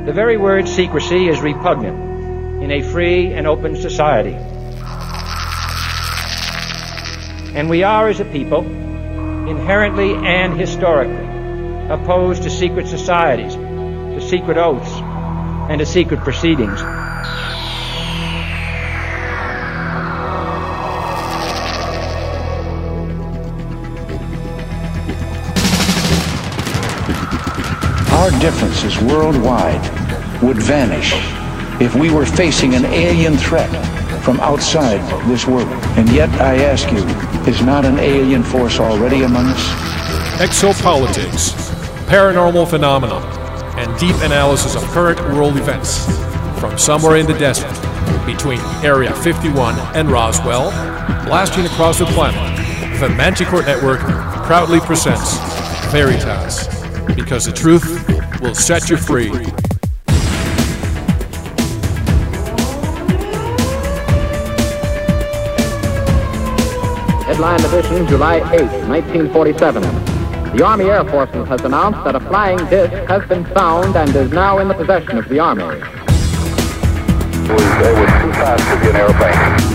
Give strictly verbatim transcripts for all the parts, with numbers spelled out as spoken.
The very word secrecy is repugnant in a free and open society. And we are, as a people, inherently and historically opposed to secret societies, to secret oaths, and to secret proceedings. Our differences worldwide would vanish if we were facing an alien threat from outside this world. And yet, I ask you, is not an alien force already among us? Exopolitics, paranormal phenomena, and deep analysis of current world events. From somewhere in the desert, between Area fifty-one and Roswell, blasting across the planet, the Manticore Network proudly presents Veritas, because the truth will set you free. Headline edition, July eighth, nineteen forty-seven. The Army Air Forces has announced that a flying disc has been found and is now in the possession of the Army. It was, it was too fast to be an airplane.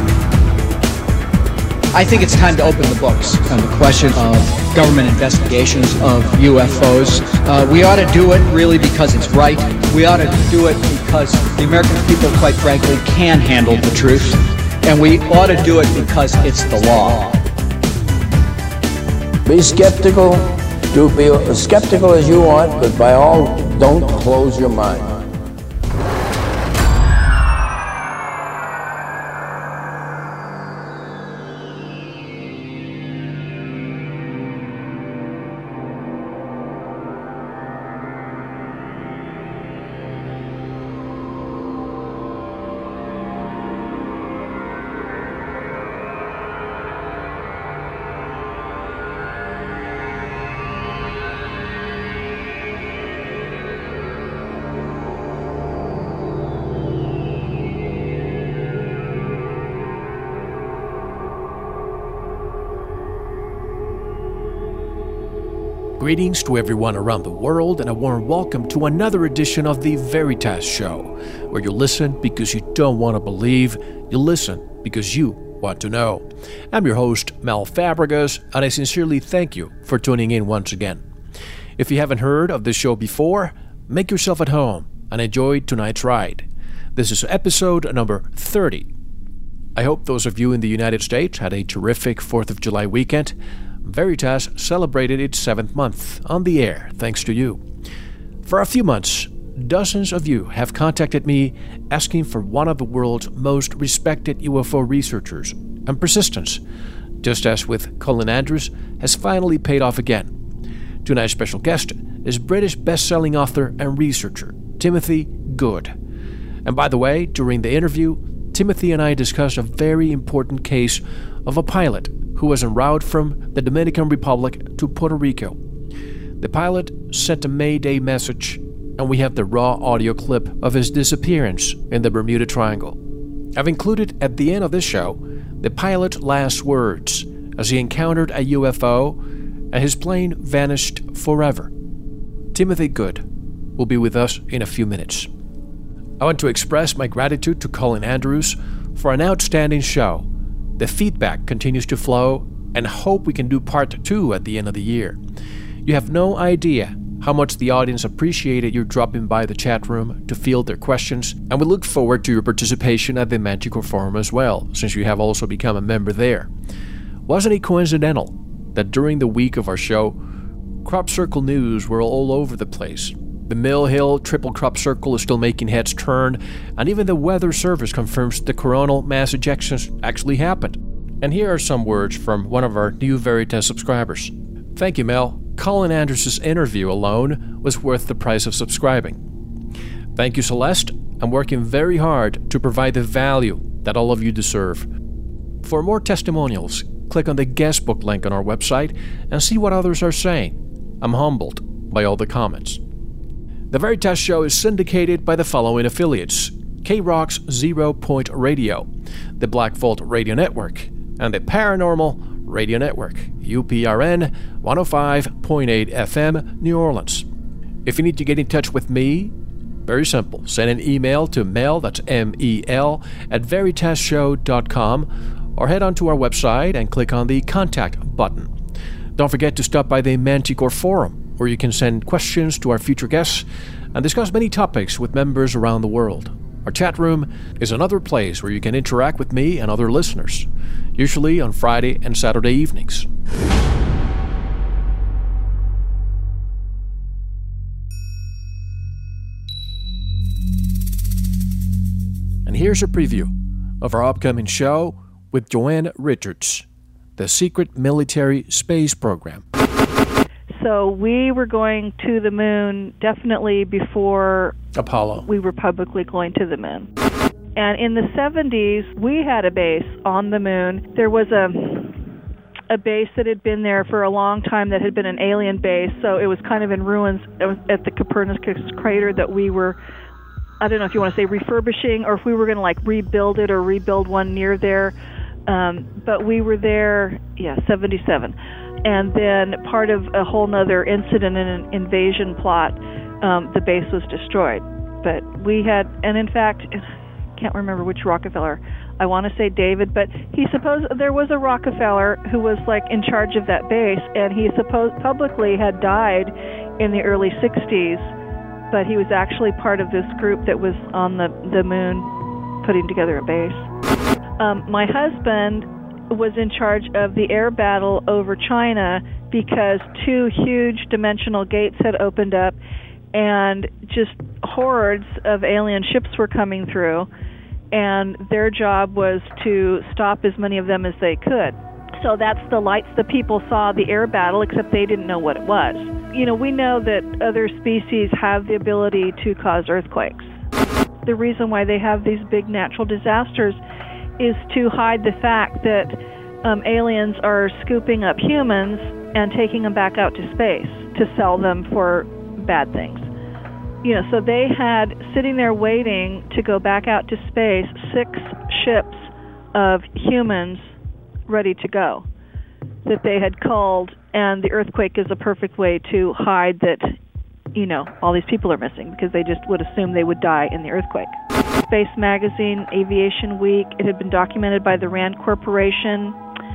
I think it's time to open the books on the question of government investigations of U F Os. Uh, we ought to do it really because it's right. We ought to do it because the American people, quite frankly, can handle the truth. And we ought to do it because it's the law. Be skeptical. Do be as skeptical as you want, but by all, don't close your mind. Greetings to everyone around the world, and a warm welcome to another edition of the Veritas Show, where you listen because you don't want to believe, you listen because you want to know. I'm your host, Mel Fabregas, and I sincerely thank you for tuning in once again. If you haven't heard of this show before, make yourself at home and enjoy tonight's ride. This is episode number thirty. I hope those of you in the United States had a terrific fourth of July weekend. Veritas celebrated its seventh month on the air, thanks to you. For a few months, dozens of you have contacted me asking for one of the world's most respected U F O researchers, and persistence, just as with Colin Andrews, has finally paid off again. Tonight's special guest is British best-selling author and researcher Timothy Good. And by the way, during the interview, Timothy and I discussed a very important case of a pilot who was en route from the Dominican Republic to Puerto Rico. The pilot sent a Mayday message, and we have the raw audio clip of his disappearance in the Bermuda Triangle. I've included at the end of this show the pilot's last words as he encountered a U F O and his plane vanished forever. Timothy Good will be with us in a few minutes. I want to express my gratitude to Colin Andrews for an outstanding show. The feedback continues to flow, and hope we can do part two at the end of the year. You have no idea how much the audience appreciated your dropping by the chat room to field their questions, and we look forward to your participation at the Manticore Forum as well, since you have also become a member there. Wasn't it coincidental that during the week of our show, crop circle news were all over the place? The Mill Hill triple crop circle is still making heads turn, and even the Weather Service confirms the coronal mass ejections actually happened. And here are some words from one of our new Veritas subscribers. Thank you, Mel. Colin Andrews' interview alone was worth the price of subscribing. Thank you, Celeste. I'm working very hard to provide the value that all of you deserve. For more testimonials, click on the guest book link on our website and see what others are saying. I'm humbled by all the comments. The Veritas Show is syndicated by the following affiliates: K-Rock's Zero Point Radio, the Black Vault Radio Network, and the Paranormal Radio Network, U P R N one oh five point eight F M, New Orleans. If you need to get in touch with me, Very simple. Send an email to mail, that's M E L, at veritas show dot com, or head on to our website and click on the Contact button. Don't forget to stop by the Manticore Forum, where you can send questions to our future guests and discuss many topics with members around the world. Our chat room is another place where you can interact with me and other listeners, usually on Friday and Saturday evenings. And here's a preview of our upcoming show with Joanne Richards, the Secret Military Space Program. So we were going to the moon definitely before Apollo. We were publicly going to the moon. And in the seventies, we had a base on the moon. There was a a base that had been there for a long time that had been an alien base, so it was kind of in ruins. It was at the Copernicus crater that we were, I don't know if you want to say refurbishing, or if we were going to like rebuild it or rebuild one near there. Um, but we were there, yeah, seventy-seven. And then part of a whole nother incident in an invasion plot, um, the base was destroyed. But we had, and in fact, I can't remember which Rockefeller, I want to say David, but he supposed there was a Rockefeller who was like in charge of that base, and he supposed publicly had died in the early sixties, but he was actually part of this group that was on the, the moon putting together a base. Um, my husband was in charge of the air battle over China because two huge dimensional gates had opened up and just hordes of alien ships were coming through, and their job was to stop as many of them as they could. So that's the lights the people saw, the air battle, except they didn't know what it was. You know, we know that other species have the ability to cause earthquakes. The reason why they have these big natural disasters is to hide the fact that um, aliens are scooping up humans and taking them back out to space to sell them for bad things. You know, so they had, sitting there waiting to go back out to space, six ships of humans ready to go that they had culled, and the earthquake is a perfect way to hide that, you know, all these people are missing, because they just would assume they would die in the earthquake. Space Magazine, Aviation Week, it had been documented by the RAND Corporation.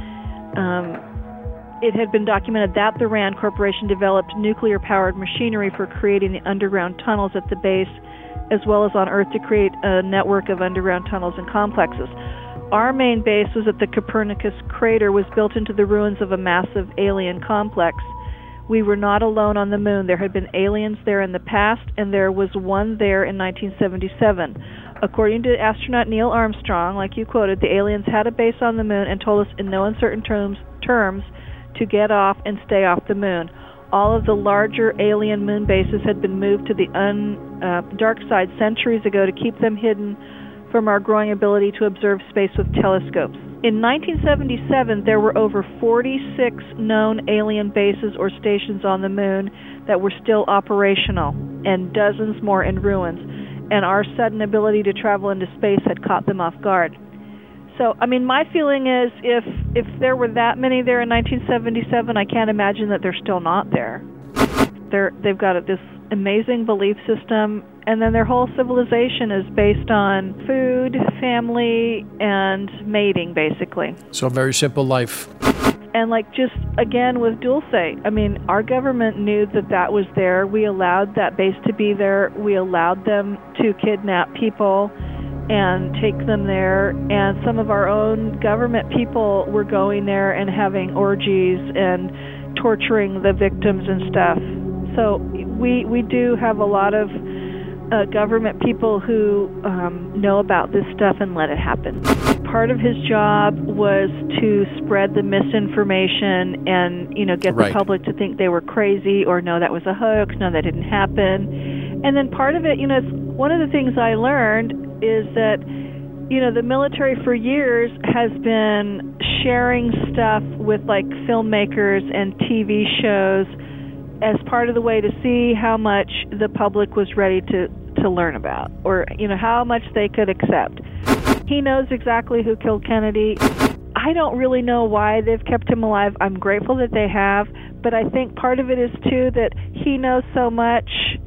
Um, it had been documented that the RAND Corporation developed nuclear-powered machinery for creating the underground tunnels at the base, as well as on Earth to create a network of underground tunnels and complexes. Our main base was at the Copernicus crater, was built into the ruins of a massive alien complex. We were not alone on the moon. There had been aliens there in the past, and there was one there in nineteen seventy-seven. According to astronaut Neil Armstrong, like you quoted, the aliens had a base on the moon and told us in no uncertain terms, terms to get off and stay off the moon. All of the larger alien moon bases had been moved to the un, uh, dark side centuries ago to keep them hidden from our growing ability to observe space with telescopes. In nineteen seventy-seven, there were over forty-six known alien bases or stations on the moon that were still operational, and dozens more in ruins, and our sudden ability to travel into space had caught them off guard. So, I mean, my feeling is if if there were that many there in nineteen seventy-seven, I can't imagine that they're still not there. They're, they've got this amazing belief system, and then their whole civilization is based on food, family, and mating, basically. So a very simple life. And like just, again, with Dulce, I mean, our government knew that that was there. We allowed that base to be there. We allowed them to kidnap people and take them there. And some of our own government people were going there and having orgies and torturing the victims and stuff. So we we do have a lot of uh, government people who um, know about this stuff and let it happen. Part of his job was to spread the misinformation and, you know, get right. the public to think they were crazy or no, that was a hoax, no, that didn't happen. And then part of it, you know, it's, one of the things I learned is that, you know, the military for years has been sharing stuff with like filmmakers and T V shows as part of the way to see how much the public was ready to, to learn about, or, you know, how much they could accept. He knows exactly who killed Kennedy. I don't really know why they've kept him alive. I'm grateful that they have, but I think part of it is, too, that he knows so much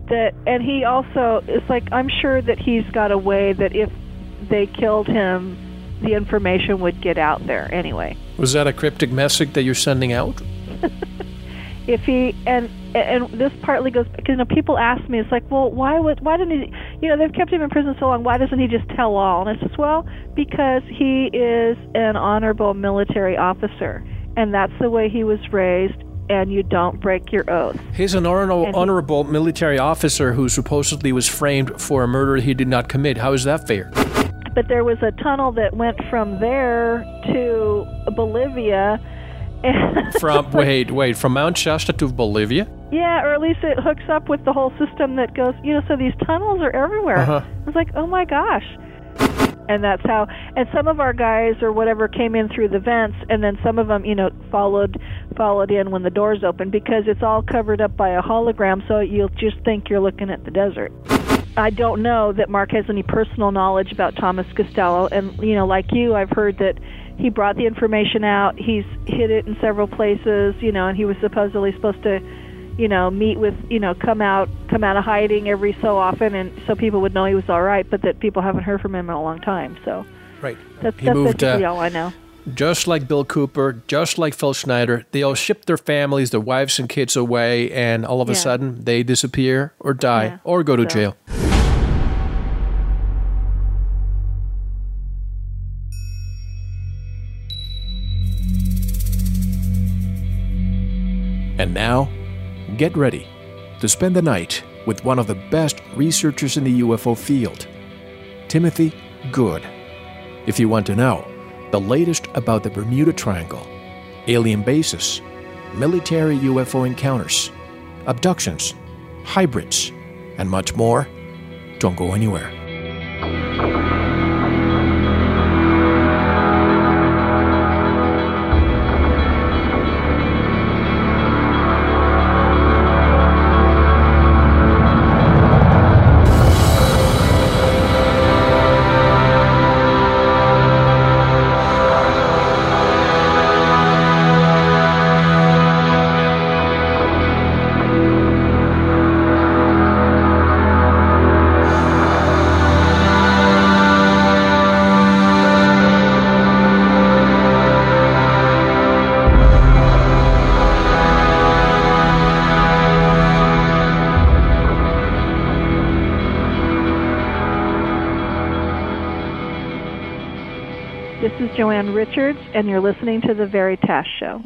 that, and he also, it's like, I'm sure that he's got a way that if they killed him, the information would get out there anyway. Was that a cryptic message that you're sending out? If he, and and this partly goes, because, you know, people ask me, it's like, well, why would, why didn't he, you know, they've kept him in prison so long, why doesn't he just tell all? And I says, well, because he is an honorable military officer, and that's the way he was raised, and you don't break your oath. He's an honorable, he, honorable military officer who supposedly was framed for a murder he did not commit. How is that fair? But there was a tunnel that went from there to Bolivia. from wait, wait, from Mount Shasta to Bolivia? Yeah, or at least it hooks up with the whole system that goes, you know, so these tunnels are everywhere. Uh-huh. It's like, oh my gosh. And that's how, and some of our guys or whatever came in through the vents, and then some of them, you know, followed followed in when the doors opened, because it's all covered up by a hologram, so you'll just think you're looking at the desert. I don't know that Mark has any personal knowledge about Thomas Costello, and, you know, like you, I've heard that he brought the information out, he's hid it in several places, you know, and he was supposedly supposed to, you know, meet with, you know, come out come out of hiding every so often, and so people would know he was all right, but that people haven't heard from him in a long time, so. Right. That's, he that's moved, basically uh, all I know. Just like Bill Cooper, just like Phil Schneider, they all ship their families, their wives and kids away, and all of a Yeah. sudden they disappear or die Yeah. or go to So. jail. And now, get ready to spend the night with one of the best researchers in the U F O field, Timothy Good. If you want to know the latest about the Bermuda Triangle, alien bases, military U F O encounters, abductions, hybrids, and much more, don't go anywhere. This is Joanne Richards, and you're listening to The Veritas Show.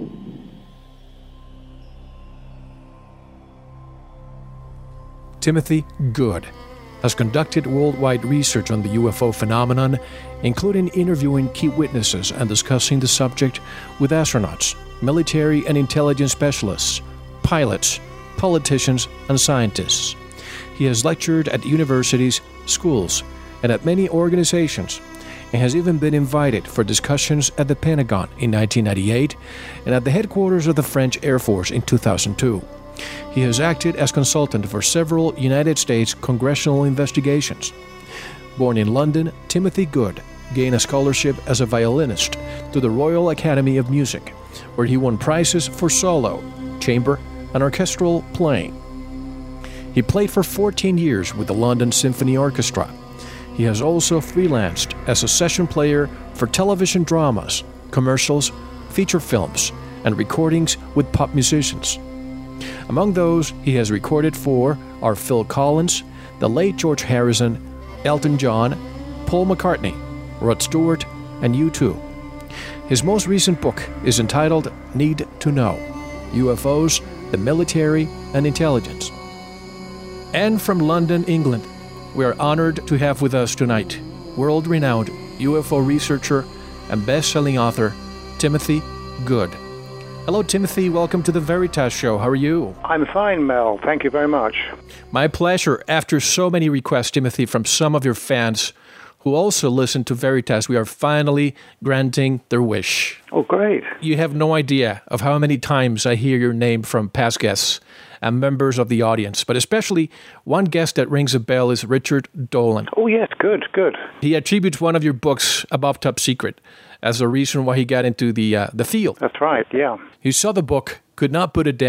Timothy Good has conducted worldwide research on the U F O phenomenon, including interviewing key witnesses and discussing the subject with astronauts, military and intelligence specialists, pilots, politicians, and scientists. He has lectured at universities, schools, and at many organizations, and has even been invited for discussions at the Pentagon in nineteen ninety-eight and at the headquarters of the French Air Force in two thousand two. He has acted as consultant for several United States congressional investigations. Born in London, Timothy Good gained a scholarship as a violinist to the Royal Academy of Music, where he won prizes for solo, chamber, and orchestral playing. He played for fourteen years with the London Symphony Orchestra. He has also freelanced as a session player for television dramas, commercials, feature films, and recordings with pop musicians. Among those he has recorded for are Phil Collins, the late George Harrison, Elton John, Paul McCartney, Rod Stewart, and U two. His most recent book is entitled Need to Know: U F Os, the Military, and Intelligence. And from London, England, we are honored to have with us tonight world-renowned U F O researcher and best-selling author Timothy Good. Hello, Timothy. Welcome to the Veritas Show. How are you? I'm fine, Mel. Thank you very much. My pleasure. After so many requests, Timothy, from some of your fans who also listen to Veritas, we are finally granting their wish. Oh, great. You have no idea of how many times I hear your name from past guests and members of the audience, but especially one guest that rings a bell is Richard Dolan. Oh, yes, good, good. He attributes one of your books, Above Top Secret, as a reason why he got into the uh, the field. That's right, yeah. He saw the book, could not put it down,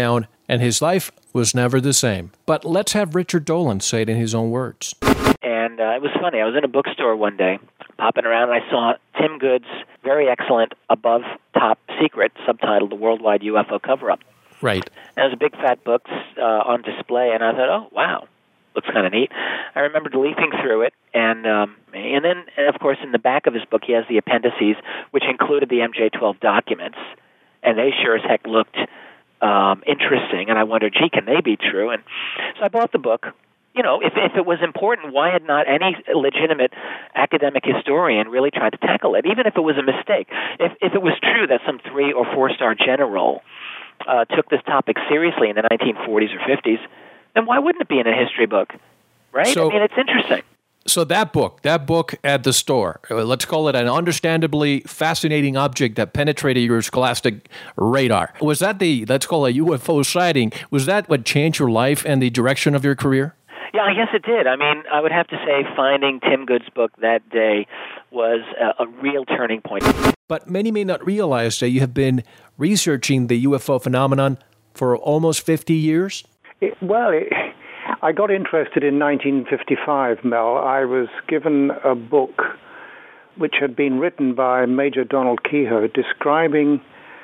and his life was never the same. But let's have Richard Dolan say it in his own words. And uh, it was funny. I was in a bookstore one day, popping around, and I saw Tim Good's very excellent Above Top Secret, subtitled The Worldwide U F O Cover-Up. Right. And it was a big fat book uh, on display, and I thought, oh, wow, looks kind of neat. I remembered leafing through it, and um, and then, and of course, in the back of his book, he has the appendices, which included the M J twelve documents, and they sure as heck looked um, interesting, and I wondered, gee, can they be true? And so I bought the book. You know, if if it was important, why had not any legitimate academic historian really tried to tackle it, even if it was a mistake? If if it was true that some three- or four-star general uh, took this topic seriously in the nineteen forties or fifties, then why wouldn't it be in a history book, right? So, I mean, it's interesting. So that book, that book at the store, let's call it an understandably fascinating object that penetrated your scholastic radar. Was that the, let's call it a U F O sighting, was that what changed your life and the direction of your career? Yeah, I guess it did. I mean, I would have to say finding Tim Good's book that day was a, a real turning point. But many may not realize that you have been researching the U F O phenomenon for almost fifty years. It, well, it, I got interested in nineteen fifty-five, Mel. I was given a book which had been written by Major Donald Kehoe describing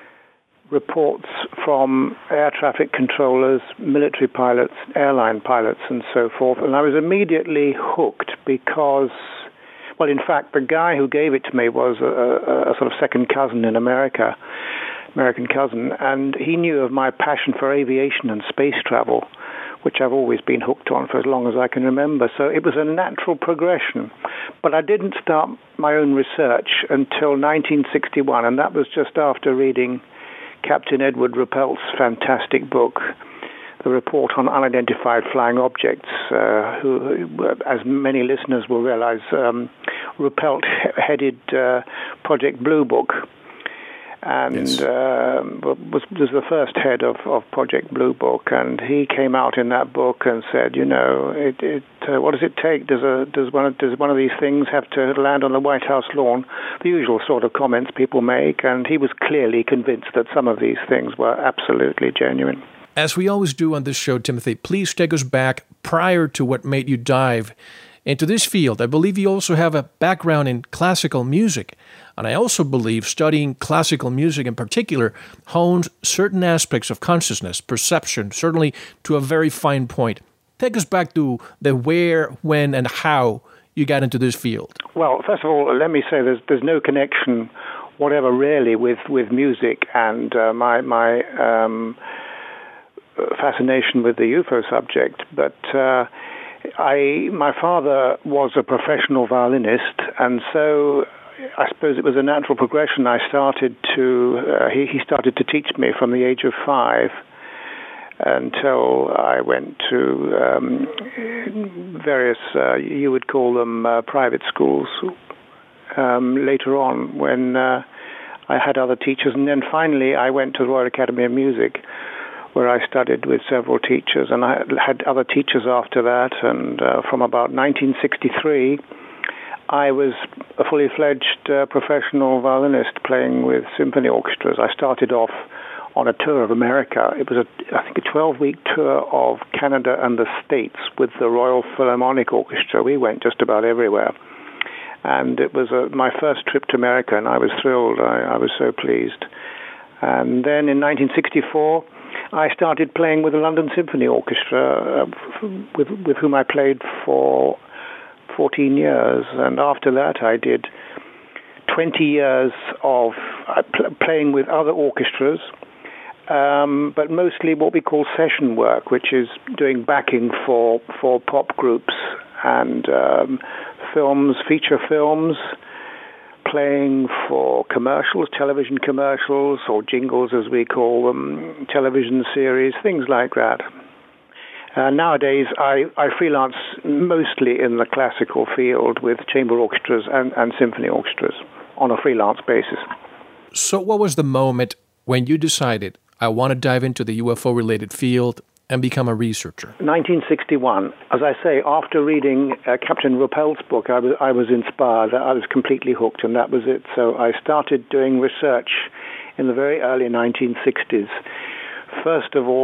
reports from air traffic controllers, military pilots, airline pilots, and so forth. And I was immediately hooked because, well, in fact, the guy who gave it to me was a, a, a sort of second cousin in America, American cousin, and he knew of my passion for aviation and space travel, which I've always been hooked on for as long as I can remember. So it was a natural progression. But I didn't start my own research until nineteen sixty-one, and that was just after reading Captain Edward Ruppelt's fantastic book, The Report on Unidentified Flying Objects, uh, who, as many listeners will realize, um, Ruppelt headed uh, Project Blue Book, and yes. uh, was, was the first head of, of Project Blue Book, and he came out in that book and said, you know, it, it, uh, what does it take? Does a does one of, does one of these things have to land on the White House lawn? The usual sort of comments people make, and he was clearly convinced that some of these things were absolutely genuine. As we always do on this show, Timothy, please take us back prior to what made you dive into this field. I believe you also have a background in classical music. And I also believe studying classical music in particular hones certain aspects of consciousness, perception, certainly to a very fine point. Take us back to the where, when, and how you got into this field. Well, first of all, let me say there's there's no connection whatever really with, with music and uh, my my um, fascination with the U F O subject. But uh, I my father was a professional violinist, and so I suppose it was a natural progression. I started to, uh, he, he started to teach me from the age of five until I went to um, various, uh, you would call them uh, private schools um, later on when uh, I had other teachers. And then finally I went to the Royal Academy of Music, where I studied with several teachers, and I had other teachers after that. And uh, from about nineteen sixty-three, I was a fully fledged uh, professional violinist playing with symphony orchestras. I started off on a tour of America. It was, a, I think, a twelve-week tour of Canada and the States with the Royal Philharmonic Orchestra. We went just about everywhere. And it was a, my first trip to America, and I was thrilled. I, I was so pleased. And then in nineteen sixty-four, I started playing with the London Symphony Orchestra, uh, with, with whom I played for fourteen years, and after that I did twenty years of uh, pl- playing with other orchestras, um, but mostly what we call session work, which is doing backing for, for pop groups and um, films, feature films, playing for commercials, television commercials, or jingles as we call them, television series, things like that. Uh, nowadays, I, I freelance mostly in the classical field with chamber orchestras and, and symphony orchestras on a freelance basis. So what was the moment when you decided, I want to dive into the U F O-related field and become a researcher? nineteen sixty-one. As I say, after reading uh, Captain Ruppelt's book, I was, I was inspired. I was completely hooked, and that was it. So I started doing research in the very early nineteen sixties. First of all,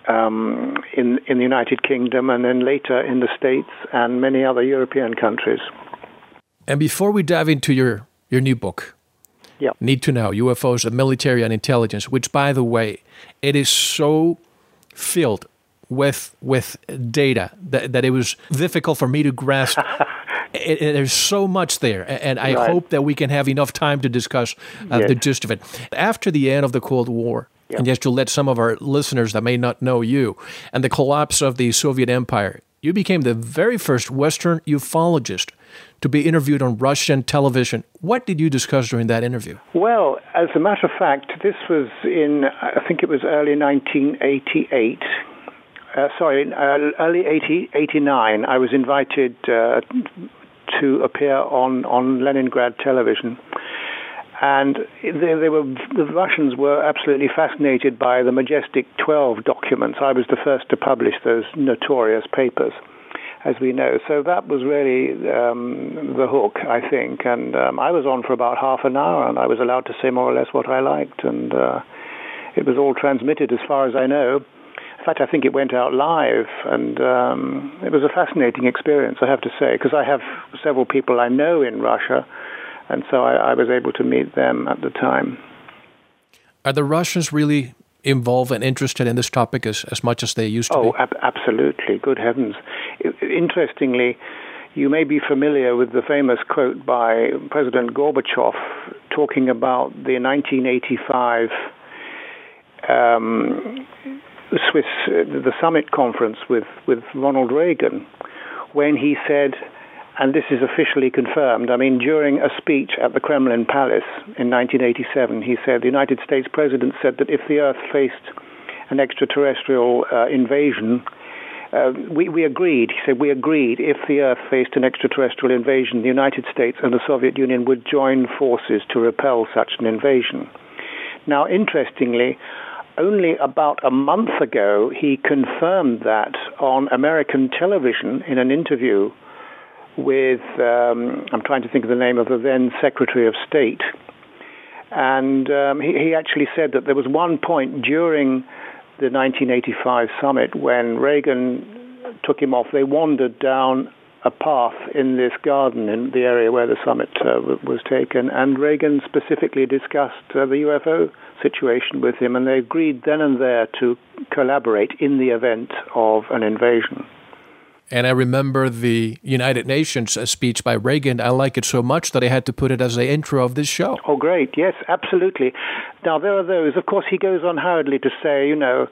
um, in in the United Kingdom, and then later in the States and many other European countries. And before we dive into your, your new book, yeah. Need to Know, U F Os, the Military and Intelligence, which, by the way, it is so filled with with data that, that it was difficult for me to grasp. it, it, there's so much there, and I right. hope that we can have enough time to discuss uh, yes. the gist of it. After the end of the Cold War, yeah. and just to let some of our listeners that may not know you, and the collapse of the Soviet Empire, you became the very first Western ufologist to be interviewed on Russian television. What did you discuss during that interview? Well, as a matter of fact, this was in, I think it was early nineteen eighty-eight. Uh, sorry, uh, early eighty, eighty-nine. I was invited uh, to appear on, on Leningrad television. And they, they were, the Russians were absolutely fascinated by the Majestic twelve documents. I was the first to publish those notorious papers, as we know. So that was really um, the hook, I think. And um, I was on for about half an hour, and I was allowed to say more or less what I liked. And uh, it was all transmitted as far as I know. In fact, I think it went out live, and um, it was a fascinating experience, I have to say, because I have several people I know in Russia, and so I, I was able to meet them at the time. Are the Russians really involved and interested in this topic as, as much as they used to oh, be? Oh, ab- absolutely. Good heavens. It, interestingly, you may be familiar with the famous quote by President Gorbachev talking about the nineteen eighty-five um, Swiss, uh, the summit conference with, with Ronald Reagan, when he said, and this is officially confirmed, I mean, during a speech at the Kremlin Palace in nineteen eighty-seven, he said, the United States President said that if the Earth faced an extraterrestrial uh, invasion, uh, we, we agreed, he said, we agreed if the Earth faced an extraterrestrial invasion, the United States and the Soviet Union would join forces to repel such an invasion. Now, interestingly, only about a month ago, he confirmed that on American television in an interview with, um, I'm trying to think of the name of the then Secretary of State. And um, he, he actually said that there was one point during the nineteen eighty-five summit when Reagan took him off. They wandered down a path in this garden in the area where the summit uh, was taken, and Reagan specifically discussed uh, the U F O situation with him, and they agreed then and there to collaborate in the event of an invasion. And I remember the United Nations speech by Reagan. I like it so much that I had to put it as the intro of this show. Oh, great. Yes, absolutely. Now, there are those, of course, he goes on hurriedly to say, you know,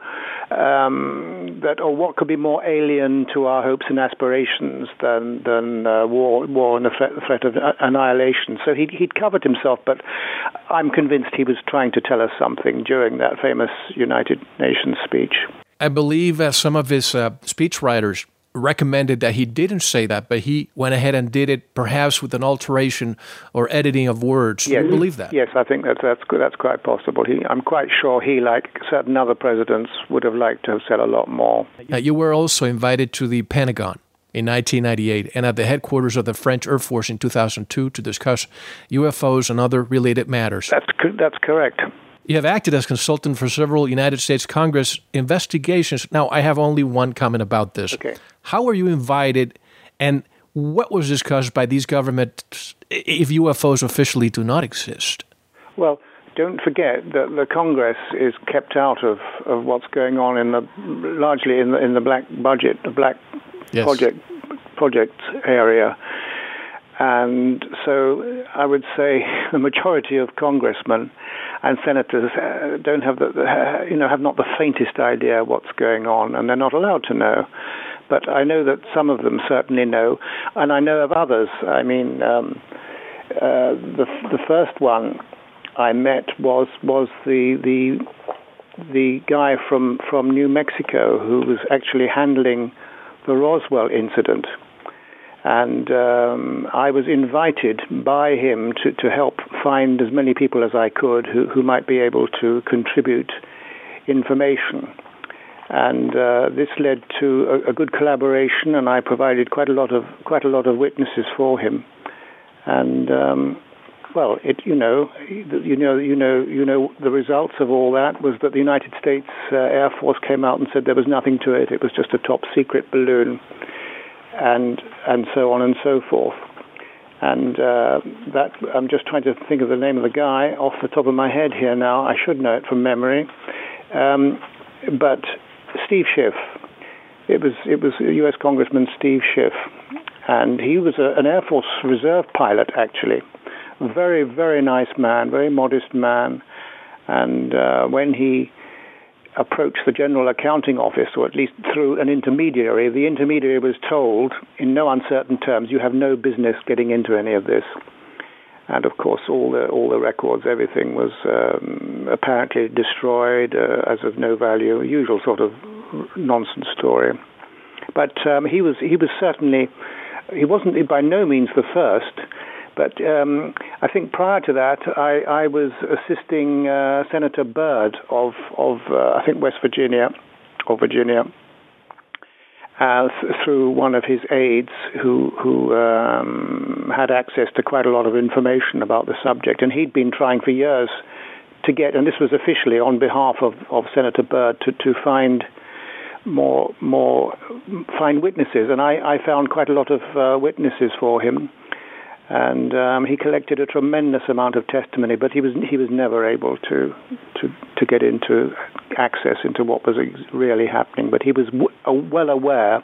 um, that, or oh, what could be more alien to our hopes and aspirations than than uh, war, war and the threat, threat of annihilation. So he'd, he'd covered himself, but I'm convinced he was trying to tell us something during that famous United Nations speech. I believe uh, some of his uh, speechwriters recommended that he didn't say that, but he went ahead and did it, perhaps with an alteration or editing of words. Yes. Do you believe that? Yes, I think that's that's that's quite possible. He, I'm quite sure he, like certain other presidents, would have liked to have said a lot more. Uh, you were also invited to the Pentagon in nineteen ninety-eight and at the headquarters of the French Air Force in two thousand two to discuss U F Os and other related matters. That's that's correct. You have acted as consultant for several United States Congress investigations. Now, I have only one comment about this. Okay. How were you invited, and what was discussed by these governments if U F Os officially do not exist? Well, don't forget that the Congress is kept out of, of what's going on in the largely in the in the black budget, the black yes. project project area. And so I would say the majority of congressmen and senators uh, don't have the, uh, you know, have not the faintest idea what's going on, and they're not allowed to know. But I know that some of them certainly know, and I know of others. I mean, um, uh, the the first one I met was was the the the guy from from New Mexico who was actually handling the Roswell incident. And um, I was invited by him to, to help find as many people as I could who, who might be able to contribute information. And uh, this led to a, a good collaboration, and I provided quite a lot of quite a lot of witnesses for him. And um, well, it you know, you know, you know, you know, the results of all that was that the United States uh, Air Force came out and said there was nothing to it. It was just a top secret balloon, and and so on and so forth. And uh, that I'm just trying to think of the name of the guy off the top of my head here now. I should know it from memory, um, but Steve Schiff. It was it was U S Congressman Steve Schiff, and he was a, an Air Force Reserve pilot, actually. A very, very nice man, very modest man. And uh, when he approached the General Accounting Office, or at least through an intermediary, the intermediary was told, in no uncertain terms, you have no business getting into any of this. And of course, all the all the records, everything was um, apparently destroyed uh, as of no value. Usual sort of nonsense story. But um, he was he was certainly he wasn't by no means the first. But um, I think prior to that, I, I was assisting uh, Senator Byrd of of uh, I think West Virginia or Virginia. Uh, th- through one of his aides who who um, had access to quite a lot of information about the subject, and he'd been trying for years to get, and this was officially on behalf of, of Senator Byrd, to, to find more more find witnesses, and I, I found quite a lot of uh, witnesses for him, and um, he collected a tremendous amount of testimony, but he was he was never able to to to get into access into what was really happening. But he was w- well aware,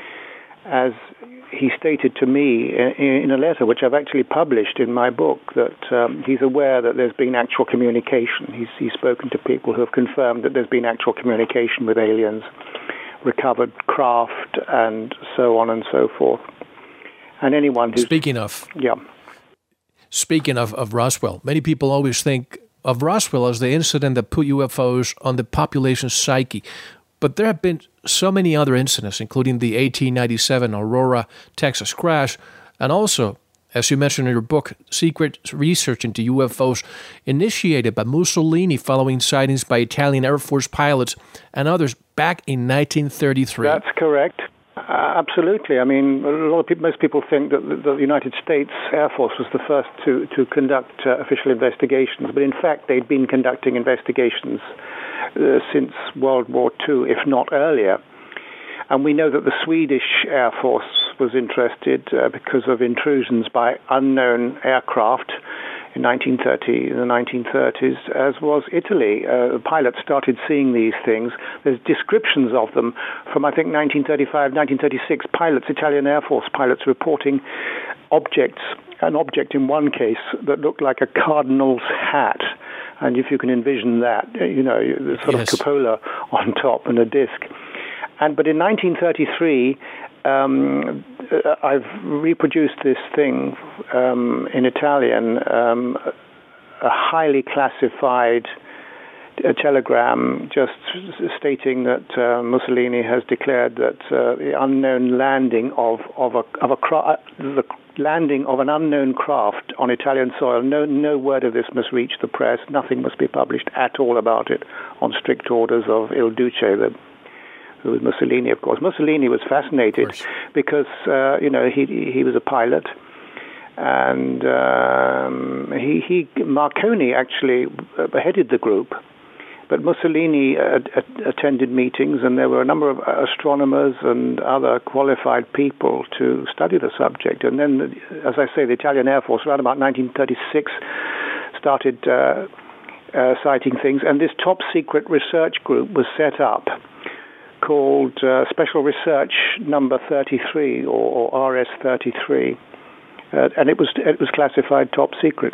as he stated to me in, in a letter which I've actually published in my book, that um, he's aware that there's been actual communication. He's, he's spoken to people who have confirmed that there's been actual communication with aliens, recovered craft, and so on and so forth. And anyone who's... Speaking of... Yeah. Speaking of, of Roswell, many people always think of Roswell as the incident that put U F Os on the population's psyche. But there have been so many other incidents, including the eighteen ninety-seven Aurora, Texas crash, and also, as you mentioned in your book, secret research into U F Os initiated by Mussolini following sightings by Italian Air Force pilots and others back in nineteen thirty-three. That's correct. Uh, absolutely. I mean, a lot of people, most people think that the, the United States Air Force was the first to, to conduct uh, official investigations, but in fact they'd been conducting investigations uh, since World War Two, if not earlier. And we know that the Swedish Air Force was interested uh, because of intrusions by unknown aircraft in nineteen thirty, in the nineteen thirties, as was Italy. Uh, pilots started seeing these things. There's descriptions of them from, I think, nineteen thirty-five, nineteen thirty-six, pilots, Italian Air Force pilots reporting objects, an object in one case that looked like a cardinal's hat. And if you can envision that, you know, the sort yes. of cupola on top and a disc. And but in nineteen thirty-three, um, I've reproduced this thing um, in Italian, um, a highly classified uh, telegram just stating that uh, Mussolini has declared that uh, the unknown landing of of a of a cra- the landing of an unknown craft on Italian soil. No no word of this must reach the press. Nothing must be published at all about it, on strict orders of Il Duce, the who was Mussolini, of course. Mussolini was fascinated because, uh, you know, he he was a pilot, and um, he, he Marconi actually headed the group, but Mussolini uh, attended meetings, and there were a number of astronomers and other qualified people to study the subject. And then, as I say, the Italian Air Force, around about nineteen thirty-six, started uh, uh, citing things, and this top-secret research group was set up, called uh, Special Research Number thirty-three, or, or R S thirty-three, uh, and it was it was classified top secret.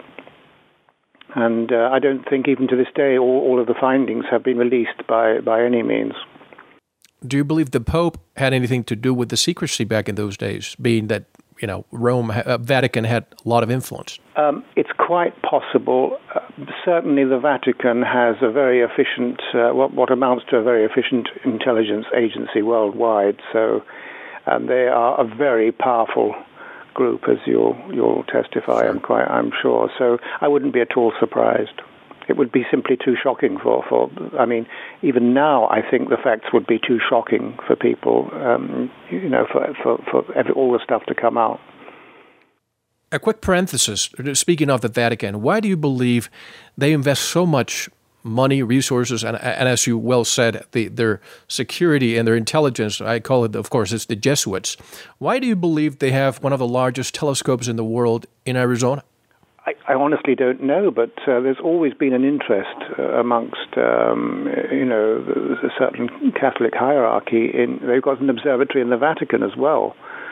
And uh, I don't think even to this day all, all of the findings have been released by, by any means. Do you believe the Pope had anything to do with the secrecy back in those days, being that, you know, Rome, uh, Vatican had a lot of influence? Um, it's quite possible. Uh, certainly the Vatican has a very efficient, uh, what, what amounts to a very efficient intelligence agency worldwide. So um, they are a very powerful group, as you'll, you'll testify, sure. I'm quite, I'm sure. So I wouldn't be at all surprised. It would be simply too shocking for, for I mean, even now I think the facts would be too shocking for people, um, you know, for, for, for every, all the stuff to come out. A quick parenthesis, speaking of the Vatican, why do you believe they invest so much money, resources, and, and as you well said, the, their security and their intelligence, I call it, of course, it's the Jesuits. Why do you believe they have one of the largest telescopes in the world in Arizona? I, I honestly don't know, but uh, there's always been an interest uh, amongst, um, you know, a certain Catholic hierarchy. In they've got an observatory in the Vatican as well.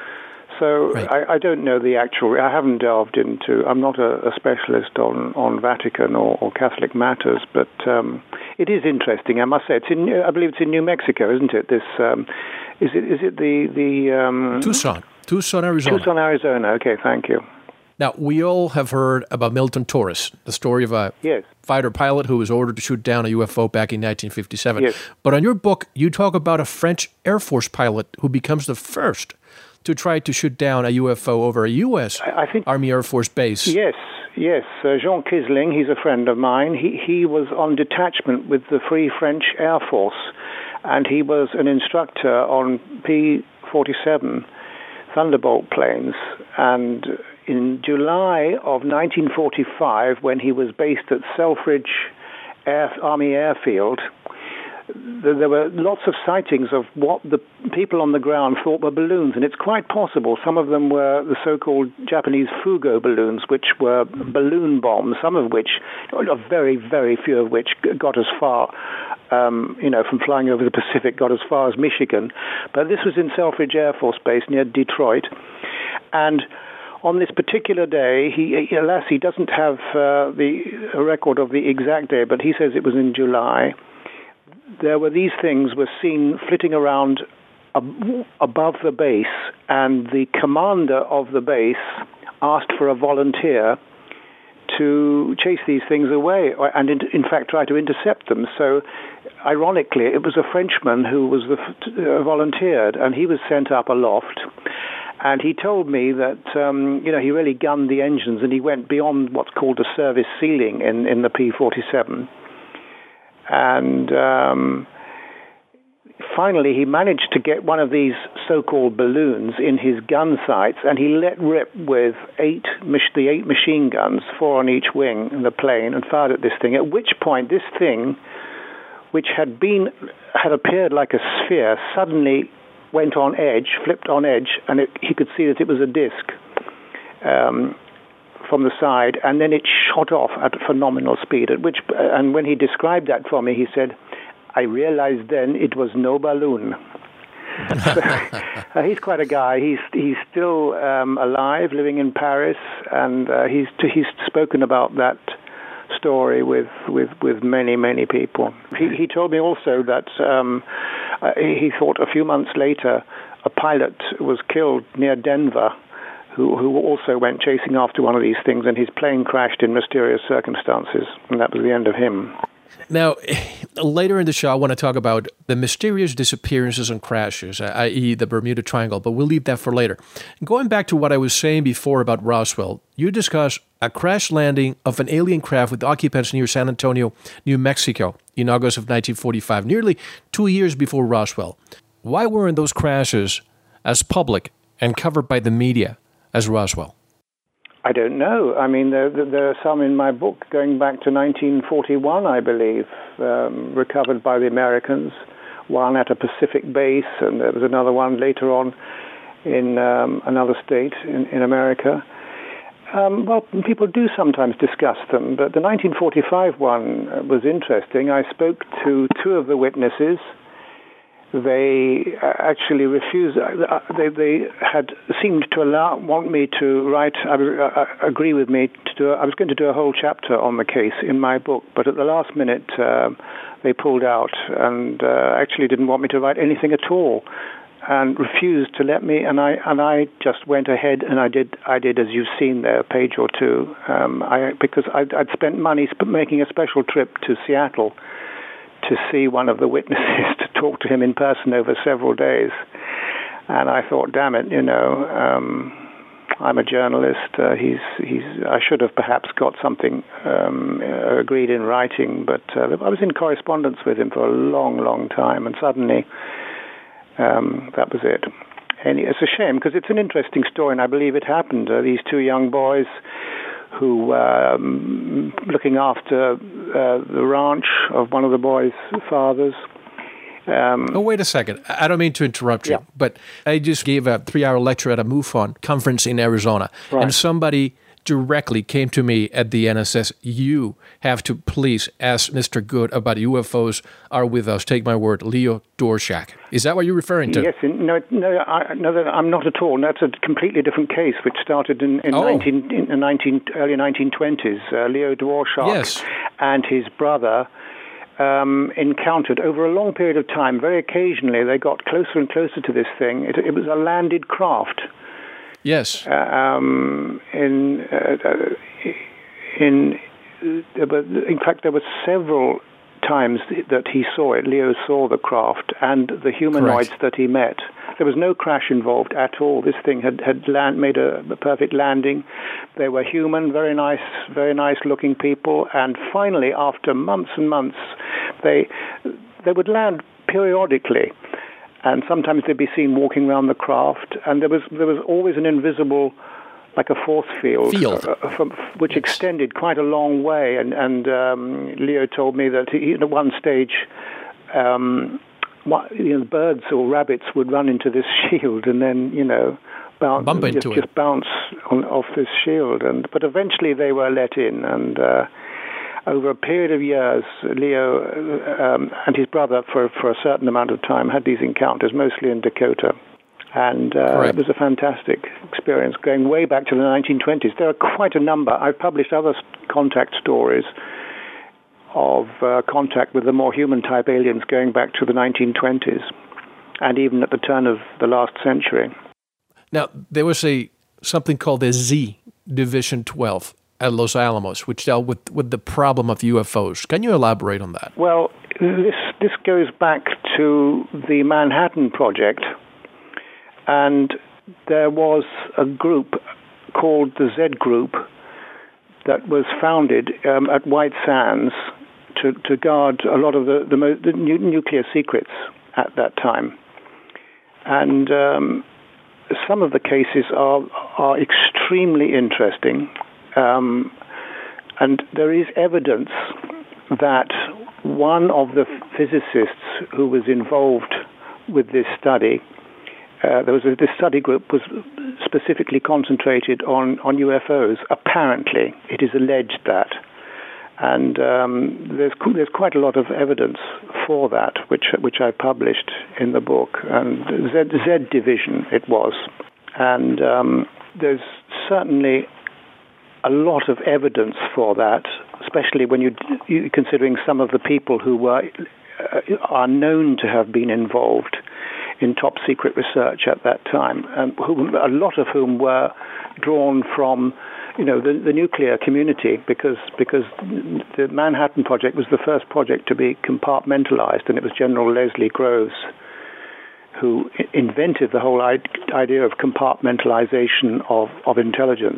So right. I, I don't know the actual. I haven't delved into. I'm not a, a specialist on, on Vatican or, or Catholic matters, but um, it is interesting. I must say, it's in. I believe it's in New Mexico, isn't it? This um, is it. Is it the the um, Tucson, Tucson, Arizona. Tucson, Arizona. Okay, thank you. Now, we all have heard about Milton Torres, the story of a yes. fighter pilot who was ordered to shoot down a U F O back in nineteen fifty-seven. Yes. But on your book, you talk about a French Air Force pilot who becomes the first to try to shoot down a U F O over a U S I think, Army Air Force base. Yes, yes. Uh, Jean Kisling, he's a friend of mine. He, he was on detachment with the Free French Air Force, and he was an instructor on P forty-seven Thunderbolt planes. And in July of nineteen forty-five, when he was based at Selfridge Air, Army Airfield, there were lots of sightings of what the people on the ground thought were balloons, and it's quite possible some of them were the so-called Japanese Fugo balloons, which were balloon bombs, some of which, a very, very few of which got as far, um, you know, from flying over the Pacific, got as far as Michigan. But this was in Selfridge Air Force Base near Detroit, and on this particular day, he, alas, he doesn't have uh, the a record of the exact day, but he says it was in July. There were these things were seen flitting around ab- above the base, and the commander of the base asked for a volunteer to chase these things away, and in, in fact try to intercept them. So, ironically, it was a Frenchman who was the uh, volunteered, and he was sent up aloft. And he told me that um, you know he really gunned the engines, and he went beyond what's called the service ceiling in, in the P forty-seven. And um, finally, he managed to get one of these so-called balloons in his gun sights, and he let rip with eight the eight machine guns, four on each wing in the plane, and fired at this thing. At which point, this thing, which had been had appeared like a sphere, suddenly went on edge, flipped on edge, and it, he could see that it was a disc. Um, from the side, and then it shot off at a phenomenal speed. At which, and when he described that for me, he said, "I realized then it was no balloon." So, uh, he's quite a guy. He's he's still um, alive, living in Paris, and uh, he's he's spoken about that story with with, with many many people. He he told me also that um, uh, he thought a few months later a pilot was killed near Denver, who who also went chasing after one of these things, and his plane crashed in mysterious circumstances, and that was the end of him. Now, later in the show, I want to talk about the mysterious disappearances and crashes, that is the Bermuda Triangle, but we'll leave that for later. Going back to what I was saying before about Roswell, you discuss a crash landing of an alien craft with occupants near San Antonio, New Mexico, in August of nineteen forty-five, nearly two years before Roswell. Why weren't those crashes as public and covered by the media as Roswell? I don't know. I mean, there, there are some in my book going back to nineteen forty-one, I believe, um, recovered by the Americans, one at a Pacific base, and there was another one later on in um, another state in, in America. Um, well, people do sometimes discuss them, but the nineteen forty-five one was interesting. I spoke to two of the witnesses. They actually refused. They, they had seemed to allow, want me to write, uh, agree with me to do. I was going to do a whole chapter on the case in my book, but at the last minute uh, they pulled out and uh, actually didn't want me to write anything at all, and refused to let me. And I and I just went ahead and I did. I did as you've seen there, a page or two. Um, I because I'd, I'd spent money making a special trip to Seattle to see one of the witnesses, to talk to him in person over several days. And I thought, damn it, you know, um, I'm a journalist. Uh, he's, he's, I should have perhaps got something um, agreed in writing, but uh, I was in correspondence with him for a long, long time, and suddenly um, that was it. any. It's a shame because it's an interesting story, and I believe it happened. Uh, these two young boys who were um, looking after uh, the ranch of one of the boys' fathers. Um, oh, wait a second. I don't mean to interrupt you, yeah. but I just gave a three-hour lecture at a MUFON conference in Arizona, right. and somebody directly came to me at the end and says, you have to please ask Mister Good about U F Os are with us. Take my word, Leo Dorshak. Is that what you're referring to? Yes. No, no, I, no, I'm not at all. That's a completely different case, which started in, in, oh. nineteen, in the nineteen, early nineteen twenties. Uh, Leo Dworshak yes. and his brother um, encountered, over a long period of time, very occasionally, they got closer and closer to this thing. It, it was a landed craft. Yes. Um, in uh, in in fact, there were several times that he saw it. Leo saw the craft and the humanoids Correct. That he met. There was no crash involved at all. This thing had had land, made a, a perfect landing. They were human, very nice, very nice-looking people. And finally, after months and months, they they would land periodically. And sometimes they'd be seen walking around the craft, and there was there was always an invisible, like a force field, field. Uh, from, which yes. extended quite a long way. And and um, Leo told me that he, at one stage, um, what, you know, birds or rabbits would run into this shield, and then you know, bounce, Bump into just, it. just bounce on, off this shield. And but eventually they were let in, and. Uh, Over a period of years, Leo um, and his brother, for, for a certain amount of time, had these encounters, mostly in Dakota. And uh, it was a fantastic experience, going way back to the nineteen twenties. There are quite a number. I've published other contact stories of uh, contact with the more human-type aliens going back to the nineteen twenties, and even at the turn of the last century. Now, there was a something called the Z, Division twelve. At Los Alamos, which dealt with, with the problem of U F Os. Can you elaborate on that? Well, this this goes back to the Manhattan Project, and there was a group called the Z Group that was founded um, at White Sands to, to guard a lot of the, the, mo- the nu- nuclear secrets at that time. And um, some of the cases are are extremely interesting. Um, and there is evidence that one of the physicists who was involved with this study, uh, there was a, this study group was specifically concentrated on, on U F Os. Apparently, it is alleged that, and um, there's there's quite a lot of evidence for that, which which I published in the book. And Z, Z Division it was, and um, there's certainly a lot of evidence for that, especially when you, you considering some of the people who were uh, are known to have been involved in top secret research at that time, and whom, a lot of whom were drawn from, you know, the, the nuclear community, because because the Manhattan Project was the first project to be compartmentalized, and it was General Leslie Groves who invented the whole idea of compartmentalization of, of intelligence.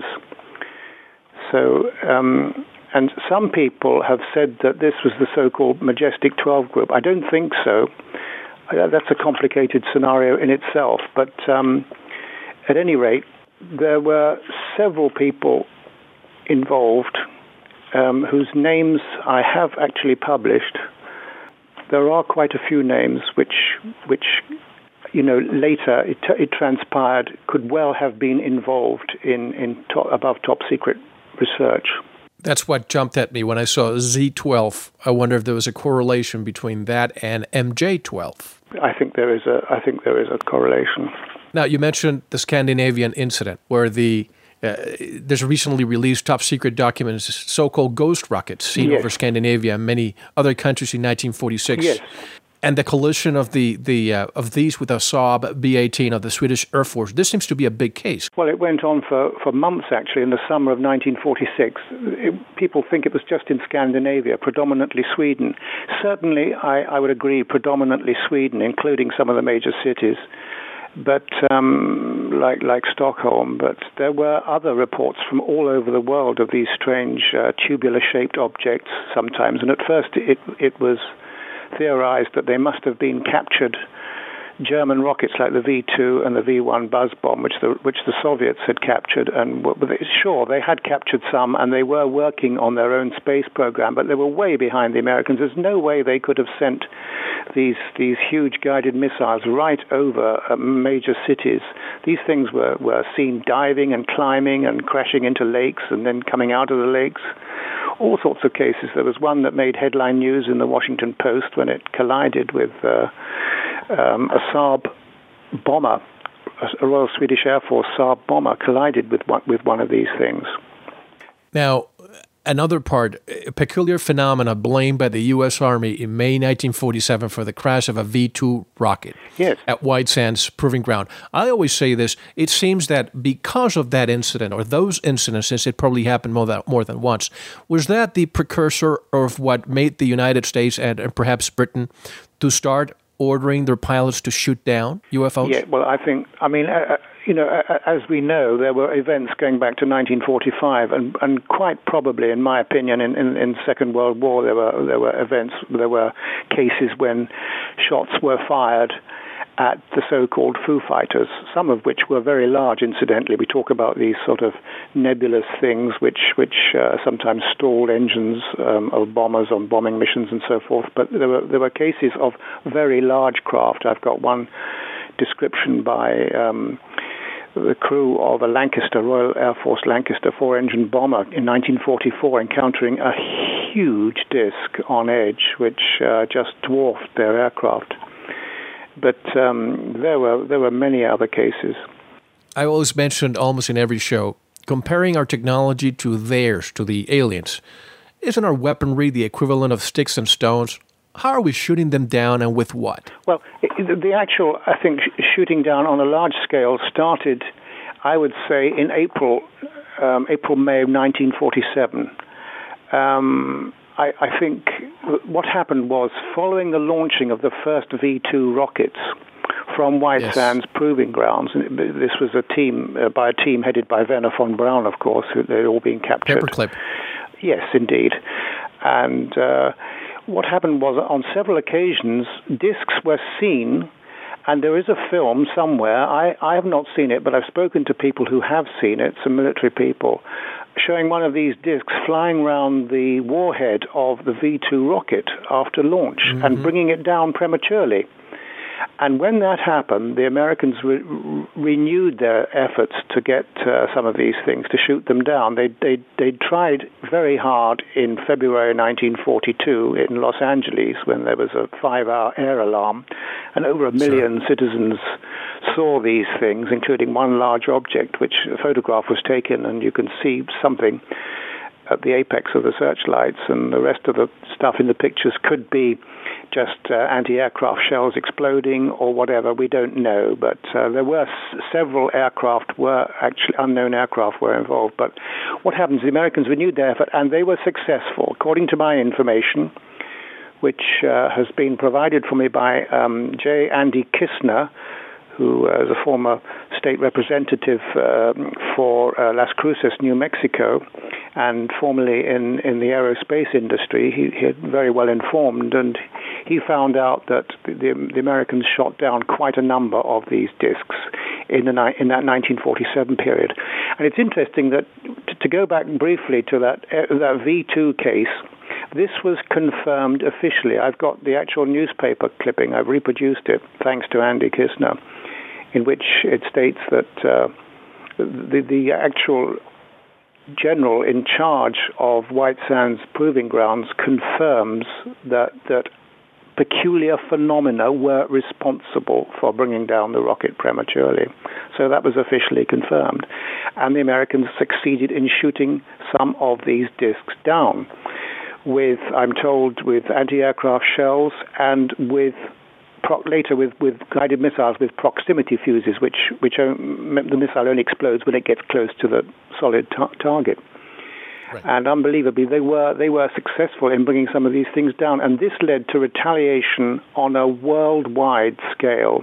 So, um, and some people have said that this was the so-called Majestic twelve group. I don't think so. That's a complicated scenario in itself. But um, at any rate, there were several people involved um, whose names I have actually published. There are quite a few names which, which you know, later it, it transpired could well have been involved in, in top, above top secret research. That's what jumped at me when I saw Z twelve. I wonder if there was a correlation between that and M J twelve. I think there is a. I think there is a correlation. Now, you mentioned the Scandinavian incident, where the uh, there's a recently released top secret document, so-called ghost rockets seen yes. over Scandinavia and many other countries in nineteen forty-six. Yes. And the collision of the, the uh, of these with a Saab B eighteen of the Swedish Air Force. This seems to be a big case. Well, it went on for, for months, actually, in the summer of nineteen forty-six. It, people think it was just in Scandinavia, predominantly Sweden. Certainly, I, I would agree, predominantly Sweden, including some of the major cities, but um, like like Stockholm. But there were other reports from all over the world of these strange uh, tubular-shaped objects sometimes. And at first, it it was theorized that they must have been captured German rockets like the V two and the V one buzz bomb, which the which the Soviets had captured. And sure, they had captured some, and they were working on their own space program, but they were way behind the Americans. There's no way they could have sent these these huge guided missiles right over uh, major cities. These things were, were seen diving and climbing and crashing into lakes and then coming out of the lakes. All sorts of cases. There was one that made headline news in the Washington Post when it collided with uh, um, a Saab bomber, a Royal Swedish Air Force Saab bomber collided with one, with one of these things. Now, another part, a peculiar phenomena blamed by the U S Army in May nineteen forty-seven for the crash of a V two rocket yes. at White Sands Proving Ground. I always say this, it seems that because of that incident, or those incidents, since it probably happened more than, more than once, was that the precursor of what made the United States and, and perhaps Britain to start ordering their pilots to shoot down U F Os? Yeah, well, I think, I mean, uh, you know, uh, as we know, there were events going back to nineteen forty-five, and, and quite probably, in my opinion, in, in, in the Second World War, there were there were events, there were cases when shots were fired at the so-called Foo Fighters, some of which were very large, incidentally. We talk about these sort of nebulous things which which uh, sometimes stalled engines um, of bombers on bombing missions and so forth, but there were there were cases of very large craft. I've got one description by um, the crew of a Lancaster, Royal Air Force Lancaster four-engine bomber in nineteen forty-four encountering a huge disc on edge which uh, just dwarfed their aircraft. But um, there were there were many other cases. I always mentioned almost in every show, comparing our technology to theirs, to the aliens. Isn't our weaponry the equivalent of sticks and stones? How are we shooting them down, and with what? Well, the actual, I think, shooting down on a large scale started, I would say, in April, um, April, May of nineteen forty-seven. Um, I, I think what happened was, following the launching of the first V two rockets from White yes. Sands Proving Grounds, and this was a team uh, by a team headed by Werner von Braun, of course, who they'd all been captured. Paperclip. Yes, indeed. And uh, what happened was, on several occasions, discs were seen, and there is a film somewhere, I, I have not seen it, but I've spoken to people who have seen it, some military people, showing one of these discs flying around the warhead of the V two rocket after launch mm-hmm. and bringing it down prematurely. And when that happened, the Americans re- renewed their efforts to get uh, some of these things, to shoot them down. They they they tried very hard in February nineteen forty-two in Los Angeles, when there was a five-hour air alarm, and over a million sure. citizens saw these things, including one large object, which a photograph was taken, and you can see something at the apex of the searchlights, and the rest of the stuff in the pictures could be just uh, anti-aircraft shells exploding or whatever. We don't know, but uh, there were s- several aircraft were actually unknown aircraft were involved. But what happens? The Americans renewed their effort, and they were successful, according to my information, which uh, has been provided for me by um, J. Andy Kistner, who uh, is a former state representative uh, for uh, Las Cruces, New Mexico, and formerly in, in the aerospace industry. He, he had very well informed, and he found out that the, the Americans shot down quite a number of these discs in, the, in that nineteen forty-seven period. And it's interesting that, to, to go back briefly to that, uh, that V two case, this was confirmed officially. I've got the actual newspaper clipping. I've reproduced it, thanks to Andy Kistner, in which it states that uh, the, the actual general in charge of White Sands Proving Grounds confirms that that peculiar phenomena were responsible for bringing down the rocket prematurely. So that was officially confirmed. And the Americans succeeded in shooting some of these discs down with, I'm told, with anti-aircraft shells and with later with, with guided missiles with proximity fuses, which which the missile only explodes when it gets close to the solid tar- target. Right. And unbelievably, they were they were successful in bringing some of these things down, and this led to retaliation on a worldwide scale.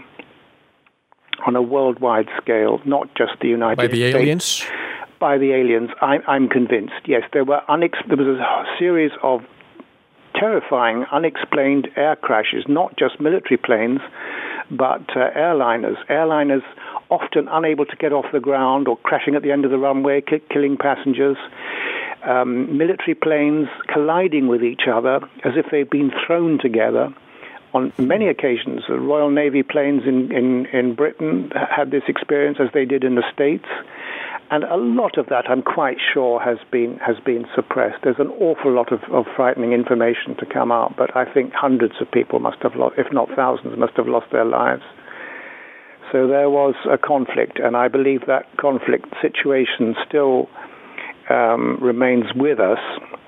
On a worldwide scale, not just the United States. By the States. aliens? By the aliens, I'm, I'm convinced. Yes, there were unex- there was a series of terrifying, unexplained air crashes, not just military planes, but uh, airliners, airliners often unable to get off the ground or crashing at the end of the runway, ki- killing passengers. Um, military planes colliding with each other as if they've been thrown together. On many occasions, the Royal Navy planes in, in, in Britain had this experience, as they did in the States. And a lot of that, I'm quite sure, has been has been suppressed. There's an awful lot of, of frightening information to come out, but I think hundreds of people must have lost, if not thousands, must have lost their lives. So there was a conflict, and I believe that conflict situation still um, remains with us.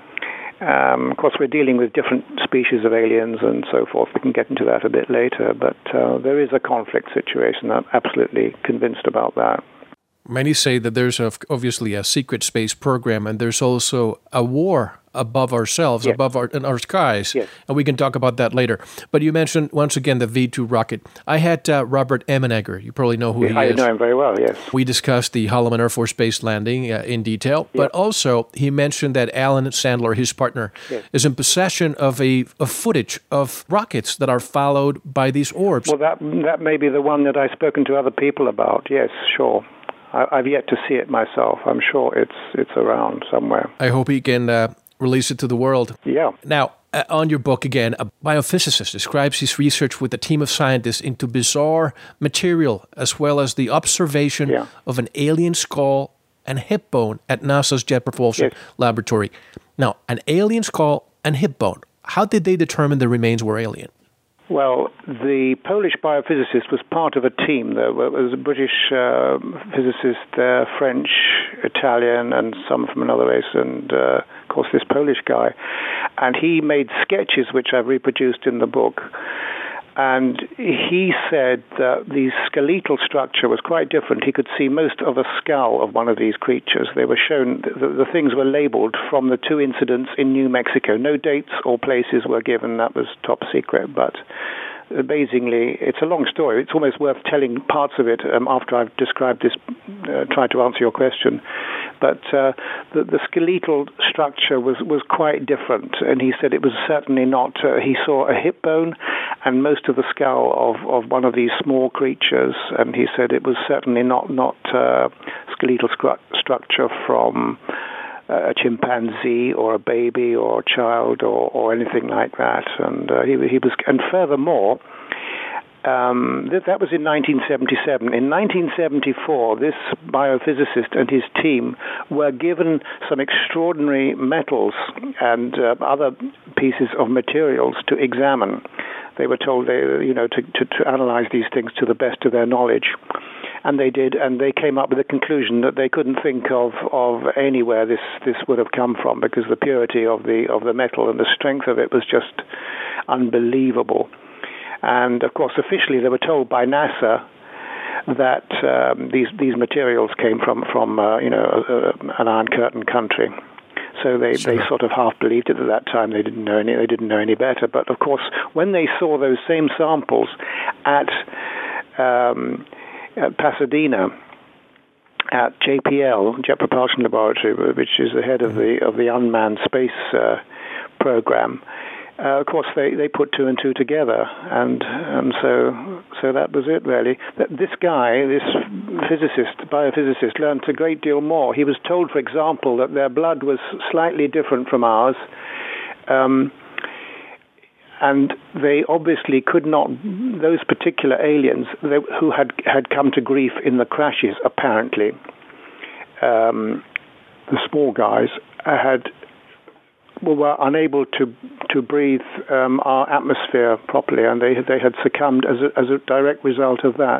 Um, of course, we're dealing with different species of aliens and so forth. We can get into that a bit later, but uh, there is a conflict situation. I'm absolutely convinced about that. Many say that there's a, obviously a secret space program, and there's also a war above ourselves, yes. above our, in our skies, yes. and we can talk about that later. But you mentioned, once again, the V two rocket. I had uh, Robert Emenegger. You probably know who yeah, he I is. I know him very well, yes. We discussed the Holloman Air Force Base landing uh, in detail, but yep. also he mentioned that Alan Sandler, his partner, yes. is in possession of a, a footage of rockets that are followed by these orbs. Well, that that may be the one that I've spoken to other people about, yes, sure. I've yet to see it myself. I'm sure it's it's around somewhere. I hope he can uh, release it to the world. Yeah. Now, uh, on your book again, a biophysicist describes his research with a team of scientists into bizarre material, as well as the observation yeah. of an alien skull and hip bone at NASA's Jet Propulsion yes. Laboratory. Now, an alien skull and hip bone. How did they determine the remains were alien? Well, the Polish biophysicist was part of a team. There was a British uh, physicist there, French, Italian, and some from another race, and, uh, of course, this Polish guy. And he made sketches, which I've reproduced in the book. And he said that the skeletal structure was quite different. He could see most of a skull of one of these creatures. They were shown, the, the things were labeled from the two incidents in New Mexico. No dates or places were given. That was top secret. But amazingly, it's a long story. It's almost worth telling parts of it um, after I've described this, uh, tried to answer your question. But uh, the, the skeletal structure was, was quite different, and he said it was certainly not. Uh, he saw a hip bone and most of the skull of, of one of these small creatures, and he said it was certainly not not uh, skeletal scru- structure from a chimpanzee or a baby or a child or, or anything like that. And uh, he, he was, and furthermore. Um, that, that was in nineteen seventy-seven. In nineteen seventy-four, this biophysicist and his team were given some extraordinary metals and uh, other pieces of materials to examine. They were told, they, you know, to, to, to analyze these things to the best of their knowledge. And they did, and they came up with a conclusion that they couldn't think of, of anywhere this, this would have come from, because the purity of the of the metal and the strength of it was just unbelievable. And, of course, officially they were told by NASA that um, these these materials came from, from uh, you know, uh, an Iron Curtain country. So they, sure. they sort of half believed it at that time. They didn't know any they didn't know any better. But, of course, when they saw those same samples at, um, at Pasadena, at J P L, Jet Propulsion Laboratory, which is the head of the of the unmanned space uh, program, Uh, of course, they, they put two and two together, and and so so that was it, really. This guy, this physicist, biophysicist, learned a great deal more. He was told, for example, that their blood was slightly different from ours, um, and they obviously could not, those particular aliens they, who had, had come to grief in the crashes, apparently, um, the small guys, had... Well, were unable to to breathe um, our atmosphere properly, and they they had succumbed as a, as a direct result of that.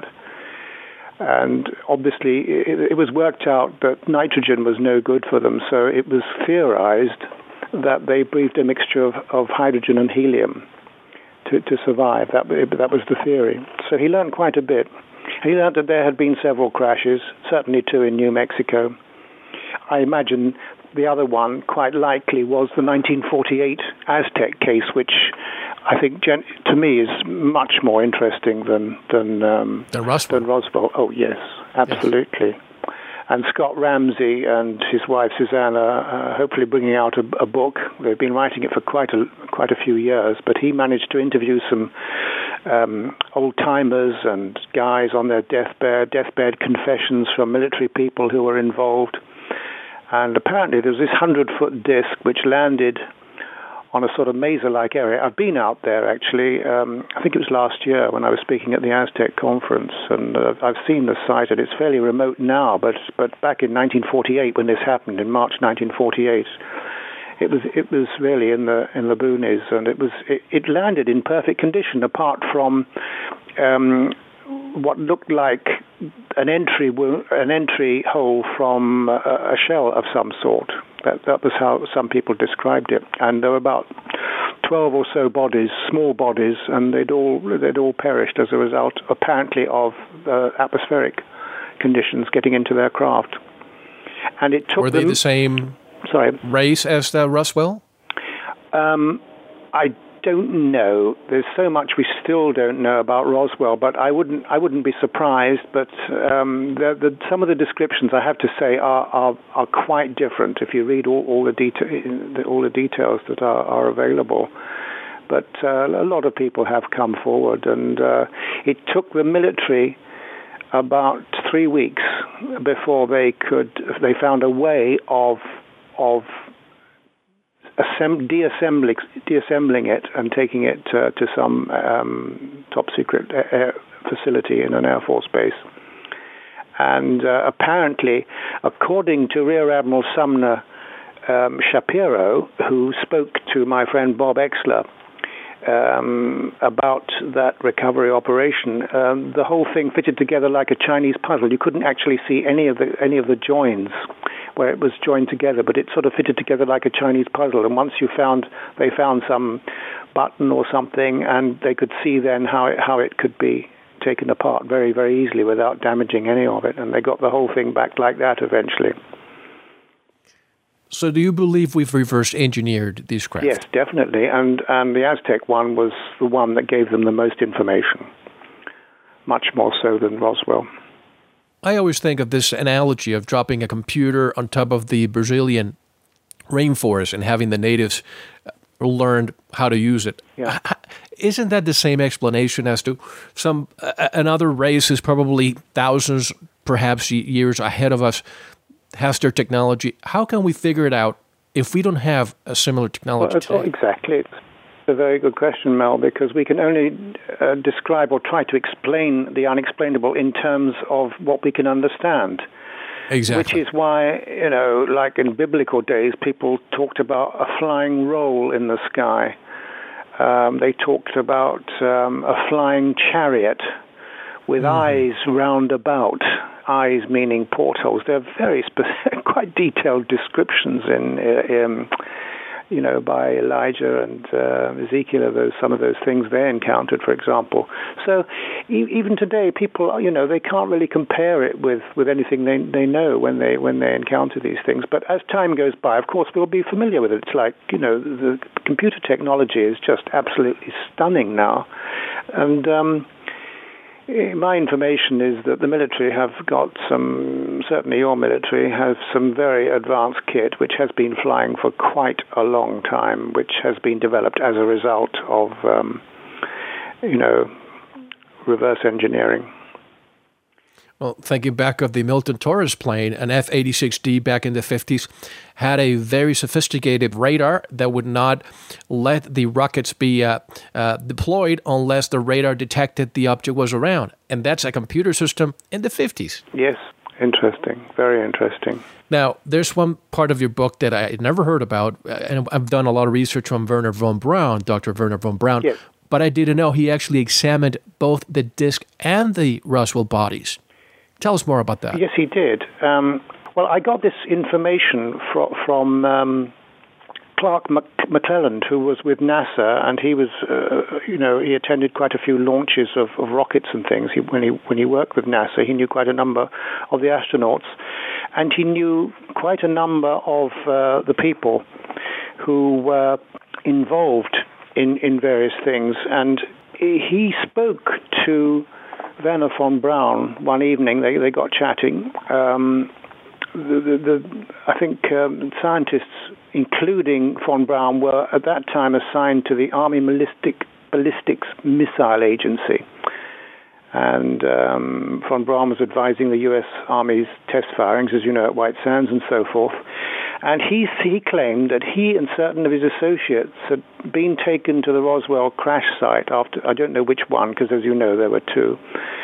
And obviously, it, it was worked out that nitrogen was no good for them, so it was theorized that they breathed a mixture of, of hydrogen and helium to to survive. That that was the theory. So he learned quite a bit. He learned that there had been several crashes, certainly two in New Mexico. I imagine the other one, quite likely, was the nineteen forty-eight Aztec case, which I think, gen- to me, is much more interesting than than, um, than Roswell. Than Roswell. Oh, yes, absolutely. Yes. And Scott Ramsey and his wife Susanna are hopefully bringing out a, a book. They've been writing it for quite a quite a few years, but he managed to interview some um, old-timers and guys on their deathbed, deathbed confessions from military people who were involved. And apparently there was this hundred-foot disc which landed on a sort of mesa-like area. I've been out there, actually. Um, I think it was last year when I was speaking at the Aztec conference, and uh, I've seen the site, and it's fairly remote now, but but back in nineteen forty-eight, when this happened, in March nineteen forty-eight, it was it was really in the in the boonies, and it was it, it landed in perfect condition, apart from um, what looked like an entry an entry hole from a, a shell of some sort. That, that was how some people described it. And there were about twelve or so bodies, small bodies, and they'd all they'd all perished as a result, apparently, of uh, atmospheric conditions getting into their craft. And it took Were they them, the same sorry. race as the Roswell? Um, I don't know. There's so much we still don't know about Roswell, but I wouldn't I wouldn't be surprised. But um, the, the, some of the descriptions, I have to say, are are, are quite different if you read all, all the deta- all the details that are, are available. But uh, a lot of people have come forward, and uh, it took the military about three weeks before they could they found a way of of Assemb- deassembling, deassembling it and taking it uh, to some um, top-secret air facility in an Air Force base. And uh, apparently, according to Rear Admiral Sumner um, Shapiro, who spoke to my friend Bob Exler um, about that recovery operation, um, the whole thing fitted together like a Chinese puzzle. You couldn't actually see any of the any of the joins where it was joined together, but it sort of fitted together like a Chinese puzzle. And once you found, they found some button or something, and they could see then how it, how it could be taken apart very, very easily without damaging any of it. And they got the whole thing back like that eventually. So do you believe we've reverse engineered these craft? Yes, definitely. And, and the Aztec one was the one that gave them the most information, much more so than Roswell. I always think of this analogy of dropping a computer on top of the Brazilian rainforest and having the natives learn how to use it. Yeah. Isn't that the same explanation as to some uh, another race is probably thousands, perhaps years ahead of us, has their technology? How can we figure it out if we don't have a similar technology well, today? Exactly. It's a very good question, Mel, because we can only uh, describe or try to explain the unexplainable in terms of what we can understand. Exactly. Which is why, you know, like in biblical days, people talked about a flying roll in the sky. Um, they talked about um, a flying chariot with mm-hmm. eyes round about, eyes meaning portholes. They're very specific, quite detailed descriptions in, in you know, by Elijah and uh, Ezekiel, those some of those things they encountered, for example. So e- even today, people, you know, they can't really compare it with, with anything they they know when they when they encounter these things. But as time goes by, of course, we'll be familiar with it. It's like, you know, the computer technology is just absolutely stunning now, and um, my information is that the military have got some, certainly your military, has some very advanced kit which has been flying for quite a long time, which has been developed as a result of, um, you know, reverse engineering. Well, thinking back of the Milton Torres plane, an F eighty-six D back in the fifties had a very sophisticated radar that would not let the rockets be uh, uh, deployed unless the radar detected the object was around. And that's a computer system in the fifties. Yes, interesting, very interesting. Now, there's one part of your book that I never heard about, and I've done a lot of research on Wernher von Braun, Doctor Wernher von Braun, yes. But I didn't know he actually examined both the disk and the Roswell bodies. Tell us more about that. Yes, he did. Um, well, I got this information fro- from um, Clark Mc- McClelland, who was with NASA, and he was, uh, you know, he attended quite a few launches of, of rockets and things. He, when he when he worked with NASA, he knew quite a number of the astronauts, and he knew quite a number of uh, the people who were involved in, in various things. And he spoke to Wernher von Braun one evening. They they got chatting. Um, the, the, the I think um, scientists, including von Braun, were at that time assigned to the Army Ballistic Ballistics Missile Agency. And um, von Braun was advising the U S Army's test firings, as you know, at White Sands and so forth. And he, he claimed that he and certain of his associates had been taken to the Roswell crash site after, I don't know which one, because as you know, there were two,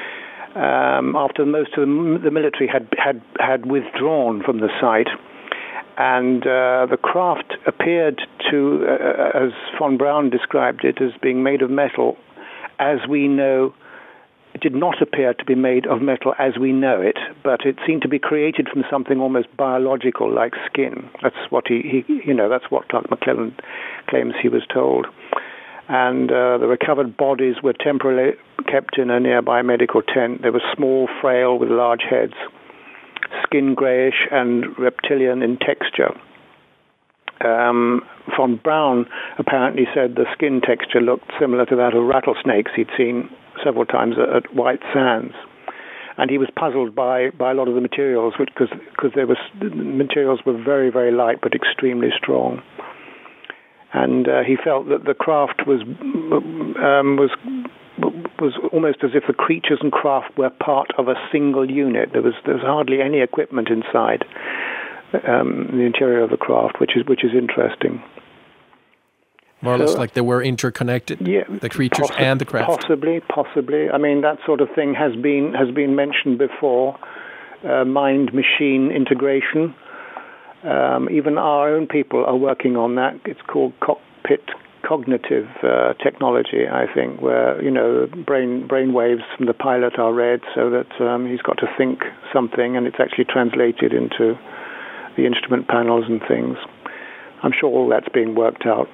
um, after most of the, the military had, had, had withdrawn from the site. And uh, the craft appeared to, uh, as von Braun described it, as being made of metal, as we know. It did not appear to be made of metal as we know it, but it seemed to be created from something almost biological, like skin. That's what he, he you know, that's what Clark McClellan claims he was told. And uh, the recovered bodies were temporarily kept in a nearby medical tent. They were small, frail, with large heads, skin grayish and reptilian in texture. Um, von Braun apparently said the skin texture looked similar to that of rattlesnakes he'd seen several times at, at White Sands, and he was puzzled by, by a lot of the materials because because there was the materials were very very light but extremely strong, and uh, he felt that the craft was um, was was almost as if the creatures and craft were part of a single unit. There was there was hardly any equipment inside um, the interior of the craft, which is which is interesting. More or less so, like they were interconnected, yeah, the creatures possi- and the craft. Possibly, possibly. I mean, that sort of thing has been has been mentioned before. Uh, mind-machine integration. Um, even our own people are working on that. It's called cockpit cognitive uh, technology, I think, where you know brain brain waves from the pilot are read, so that um, he's got to think something, and it's actually translated into the instrument panels and things. I'm sure all that's being worked out.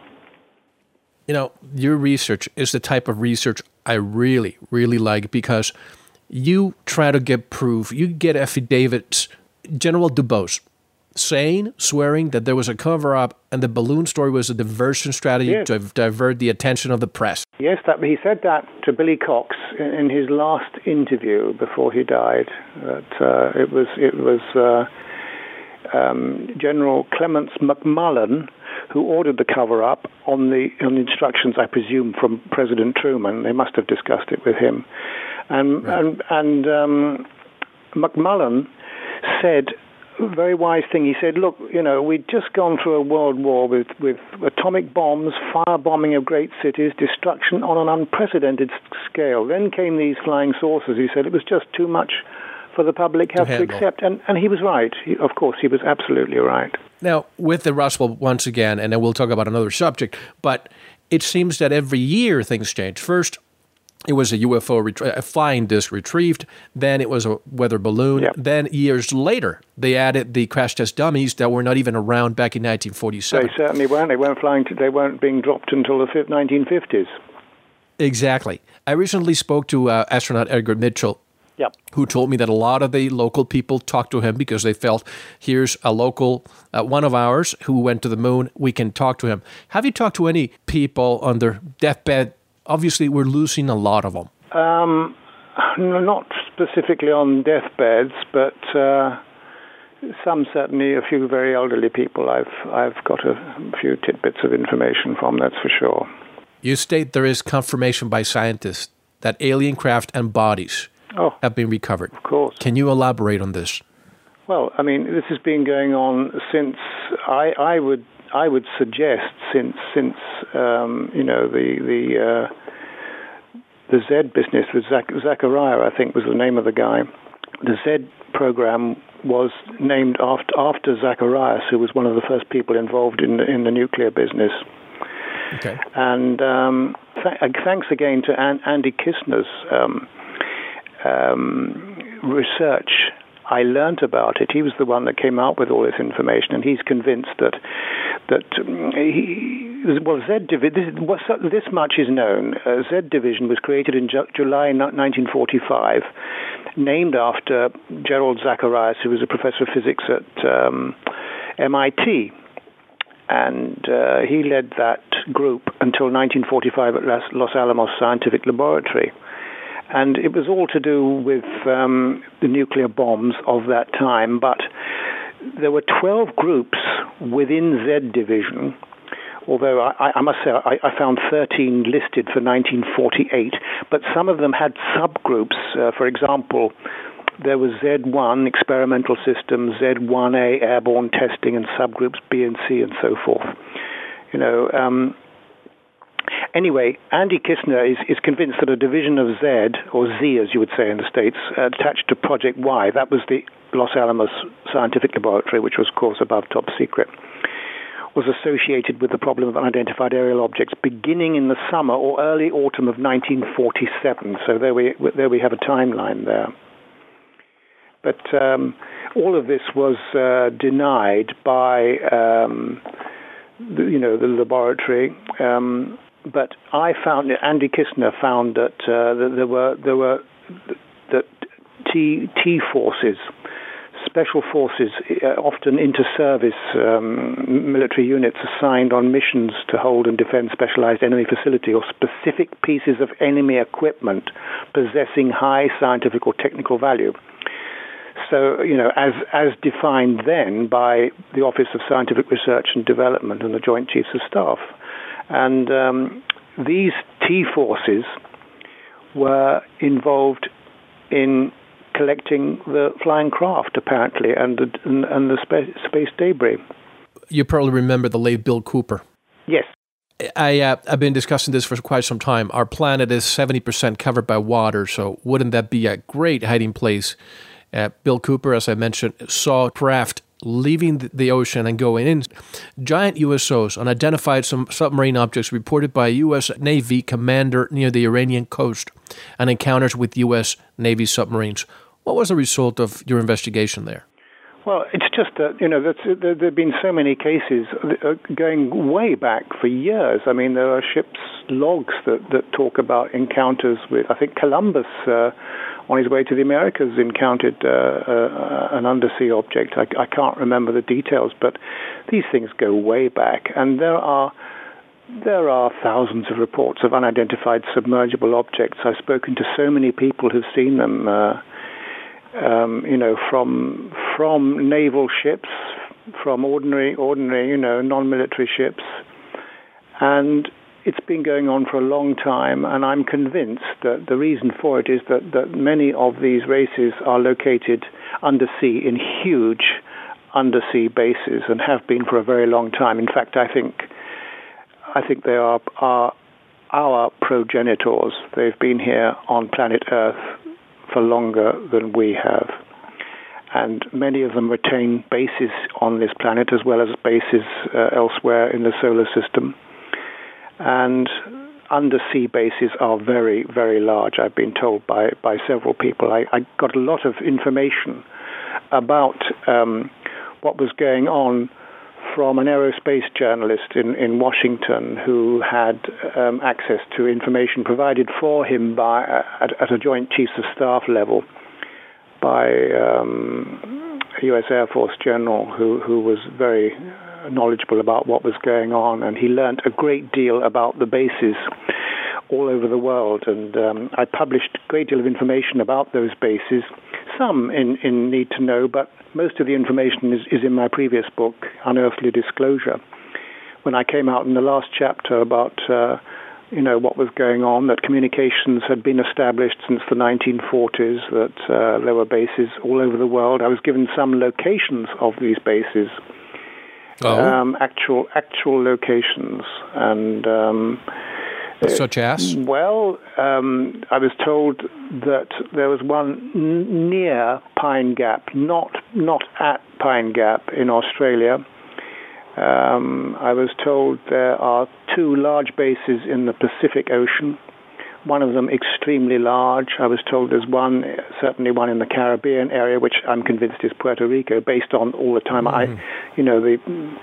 You know, your research is the type of research I really, really like because you try to get proof. You get affidavits. General Dubose saying, swearing that there was a cover-up and the balloon story was a diversion strategy yes. to divert the attention of the press. Yes, that, he said that to Billy Cox in, in his last interview before he died. That uh, it was it was uh, um, General Clements McMullen who ordered the cover-up on the on the instructions, I presume, from President Truman. They must have discussed it with him. And right. and, and um, McMullen said a very wise thing. He said, look, you know, we'd just gone through a world war with, with atomic bombs, firebombing of great cities, destruction on an unprecedented scale. Then came these flying saucers. He said it was just too much for the public health to, to accept. And, and he was right. He, of course, he was absolutely right. Now, with the Roswell, once again, and then we'll talk about another subject, but it seems that every year things change. First, it was a U F O, retrie- a flying disc retrieved. Then it was a weather balloon. Yep. Then years later, they added the crash test dummies that were not even around back in nineteen forty-seven. They certainly weren't. They weren't flying. To, they weren't being dropped until the nineteen fifties. Exactly. I recently spoke to uh, astronaut Edgar Mitchell, Yep. who told me that a lot of the local people talked to him because they felt, here's a local, uh, one of ours who went to the moon, we can talk to him. Have you talked to any people on their deathbed? Obviously, we're losing a lot of them. Um, not specifically on deathbeds, but uh, some certainly, a few very elderly people I've, I've got a few tidbits of information from, that's for sure. You state there is confirmation by scientists that alien craft and bodies Oh, have been recovered. Of course. Can you elaborate on this? Well, I mean, this has been going on since I, I would I would suggest since since um, you know the the uh, the Z business with Zach, Zachariah, I think was the name of the guy. The Z program was named after after Zacharias, who was one of the first people involved in the, in the nuclear business. Okay. And um, th- thanks again to An- Andy Kistner's Um, Um, research, I learned about it. He was the one that came out with all this information, and he's convinced that that um, he well Z Division. This, this much is known. Uh, Z Division was created in Ju- July nineteen forty-five, named after Gerald Zacharias, who was a professor of physics at um, M I T, and uh, he led that group until nineteen forty-five at Los Alamos Scientific Laboratory. And it was all to do with um, the nuclear bombs of that time, but there were twelve groups within Z Division although I, I must say I, I found thirteen listed for nineteen forty-eight, but some of them had subgroups. Uh, for example, there was Z one, experimental systems, Z one A, airborne testing, and subgroups B and C, and so forth. You know, um, anyway, Andy Kistner is, is convinced that a division of Z, or Z as you would say in the States, uh, attached to Project Y, that was the Los Alamos Scientific Laboratory, which was, of course, above top secret, was associated with the problem of unidentified aerial objects beginning in the summer or early autumn of nineteen forty-seven. So there we, there we have a timeline there. But um, all of this was uh, denied by, um, the, you know, the laboratory. Um, but I found, Andy Kistner found that, uh, that there were there were that T T forces, special forces, uh, often inter-service um, military units assigned on missions to hold and defend specialized enemy facility or specific pieces of enemy equipment possessing high scientific or technical value. So, you know, as as defined then by the Office of Scientific Research and Development and the Joint Chiefs of Staff. And um, these T forces were involved in collecting the flying craft, apparently, and the, and, and the space, space debris. You probably remember the late Bill Cooper. Yes. I, uh, I've been discussing this for quite some time. Our planet is seventy percent covered by water, so wouldn't that be a great hiding place? Uh, Bill Cooper, as I mentioned, saw craft leaving the ocean and going in. Giant U S Os unidentified some submarine objects reported by a U S Navy commander near the Iranian coast and encounters with U S Navy submarines. What was the result of your investigation there? Well, it's just that, you know, that's, there have been so many cases going way back for years. I mean, there are ship's logs that, that talk about encounters with, I think Columbus, uh, on his way to the Americas, encountered uh, uh, an undersea object. I, I can't remember the details, but these things go way back. And there are there are thousands of reports of unidentified submergible objects. I've spoken to so many people who've seen them, uh, um, you know, from from naval ships, from ordinary, ordinary, you know, non-military ships. And it's been going on for a long time, and I'm convinced that the reason for it is that, that many of these races are located undersea in huge undersea bases and have been for a very long time. In fact, I think I think they are, are our progenitors. They've been here on planet Earth for longer than we have. And many of them retain bases on this planet as well as bases uh, elsewhere in the solar system. And undersea bases are very, very large, I've been told by, by several people. I, I got a lot of information about um, what was going on from an aerospace journalist in, in Washington who had um, access to information provided for him by at, at a Joint Chiefs of Staff level by um, a U S Air Force general who, who was very knowledgeable about what was going on, and he learned a great deal about the bases all over the world. And um, I published a great deal of information about those bases, some in, in Need to Know, but most of the information is, is in my previous book, Unearthly Disclosure. When I came out in the last chapter about uh, you know, what was going on, that communications had been established since the nineteen forties, that uh, there were bases all over the world. I was given some locations of these bases. Oh. Um, actual actual locations, and um, such as? Well, um, I was told that there was one n- near Pine Gap, not not at Pine Gap in Australia. Um, I was told there are two large bases in the Pacific Ocean. One of them extremely large. I was told there's one, certainly one in the Caribbean area, which I'm convinced is Puerto Rico, based on all the time mm-hmm. I, you know, the,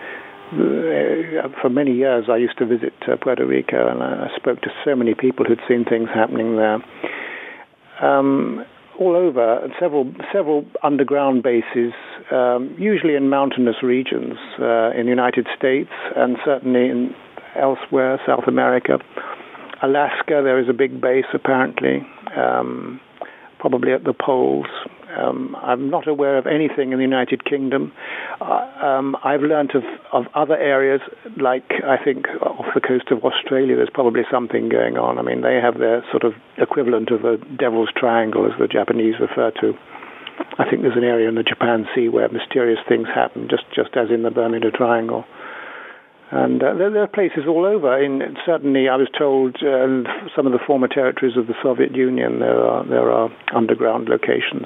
the for many years I used to visit uh, Puerto Rico, and I, I spoke to so many people who'd seen things happening there. Um, all over, several several underground bases, um, usually in mountainous regions uh, in the United States and certainly in elsewhere, South America. Alaska, there is a big base apparently, um, probably at the poles. Um, I'm not aware of anything in the United Kingdom. Uh, um, I've learnt of, of other areas, like I think off the coast of Australia, there's probably something going on. I mean, they have their sort of equivalent of a Devil's Triangle, as the Japanese refer to. I think there's an area in the Japan Sea where mysterious things happen, just, just as in the Bermuda Triangle. And uh, there, there are places all over. In, certainly, I was told uh, some of the former territories of the Soviet Union, there are there are underground locations.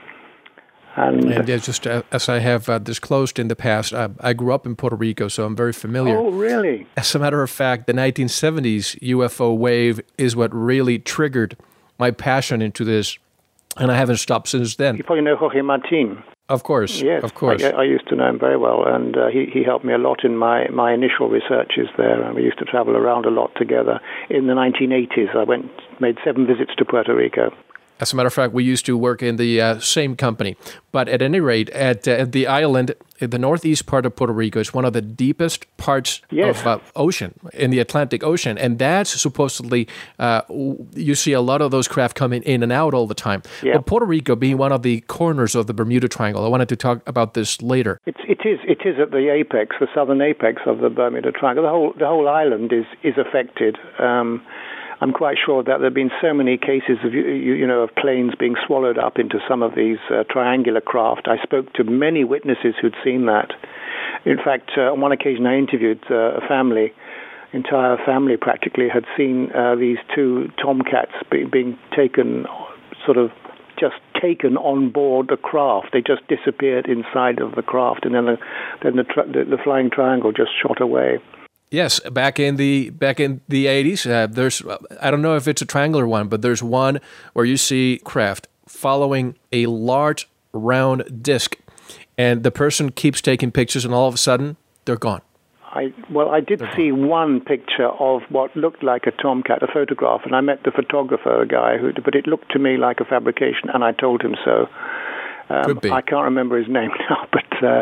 And, and uh, just uh, as I have uh, disclosed in the past, uh, I grew up in Puerto Rico, so I'm very familiar. Oh, really? As a matter of fact, the nineteen seventies U F O wave is what really triggered my passion into this, and I haven't stopped since then. You probably know Jorge Martin. Of course, yes, of course. I, I used to know him very well, and uh, he, he helped me a lot in my, my initial researches there, and we used to travel around a lot together. In the nineteen eighties, I went made seven visits to Puerto Rico. As a matter of fact, we used to work in the uh, same company. But at any rate, at, uh, at the island, in the northeast part of Puerto Rico, is one of the deepest parts yes. of uh, ocean, in the Atlantic Ocean. And that's supposedly, uh, you see a lot of those craft coming in and out all the time. Yeah. But Puerto Rico being one of the corners of the Bermuda Triangle, I wanted to talk about this later. It's, it is it is at the apex, the southern apex of the Bermuda Triangle. The whole, the whole island is, is affected. Um, I'm quite sure that there have been so many cases of you, you know of planes being swallowed up into some of these uh, triangular craft. I spoke to many witnesses who'd seen that. In fact, uh, on one occasion I interviewed uh, a family, entire family practically, had seen uh, these two tomcats be, being taken, sort of just taken on board the craft. They just disappeared inside of the craft, and then the, then the, tr- the, the flying triangle just shot away. Yes, back in the back in the eighties, uh, there's I don't know if it's a triangular one, but there's one where you see craft following a large round disc, and the person keeps taking pictures, and all of a sudden they're gone. I well, I did they're see gone. one picture of what looked like a tomcat, a photograph, and I met the photographer, a guy who, but it looked to me like a fabrication, and I told him so. Um, Could be. I can't remember his name now, but uh,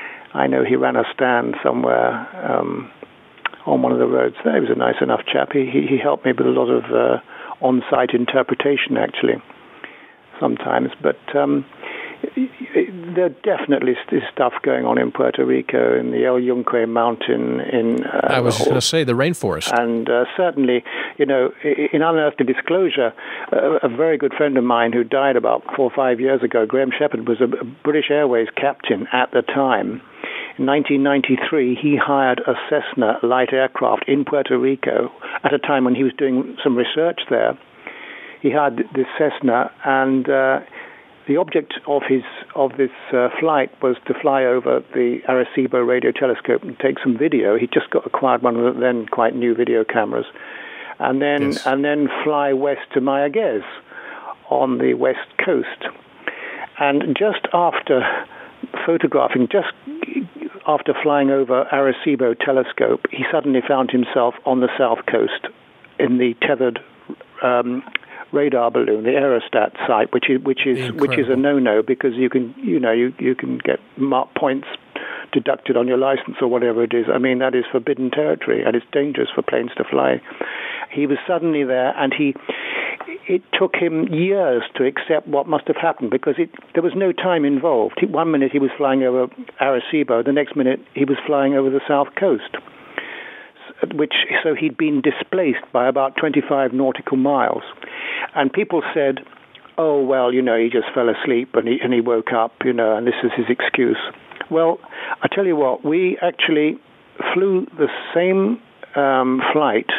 I know he ran a stand somewhere. Um, on one of the roads there. He was a nice enough chap. He he, he helped me with a lot of uh, on-site interpretation, actually, sometimes. But um, there definitely is stuff going on in Puerto Rico, in the El Yunque mountain. In uh, I was going to say the rainforest. And uh, certainly, you know, in Unearthly Disclosure, uh, a very good friend of mine who died about four or five years ago, Graham Shepherd, was a British Airways captain at the time. In nineteen ninety-three, he hired a Cessna light aircraft in Puerto Rico at a time when he was doing some research there. He hired this Cessna, and uh, the object of his of this uh, flight was to fly over the Arecibo radio telescope and take some video. He just got acquired one of the then quite new video cameras, and then yes. and then fly west to Mayaguez on the west coast. And just after photographing, just after flying over Arecibo telescope, he suddenly found himself on the south coast in the tethered um, radar balloon, the aerostat site, which is which is Incredible. which is a no-no, because you can you know you you can get mark points deducted on your license or whatever it is. I mean, that is forbidden territory, and it's dangerous for planes to fly. He was suddenly there, and he. It took him years to accept what must have happened, because it, there was no time involved. He, one minute he was flying over Arecibo, the next minute he was flying over the south coast, which so he'd been displaced by about twenty-five nautical miles. And people said, oh, well, you know, he just fell asleep and he, and he woke up, you know, and this is his excuse. Well, I tell you what, we actually flew the same um, flight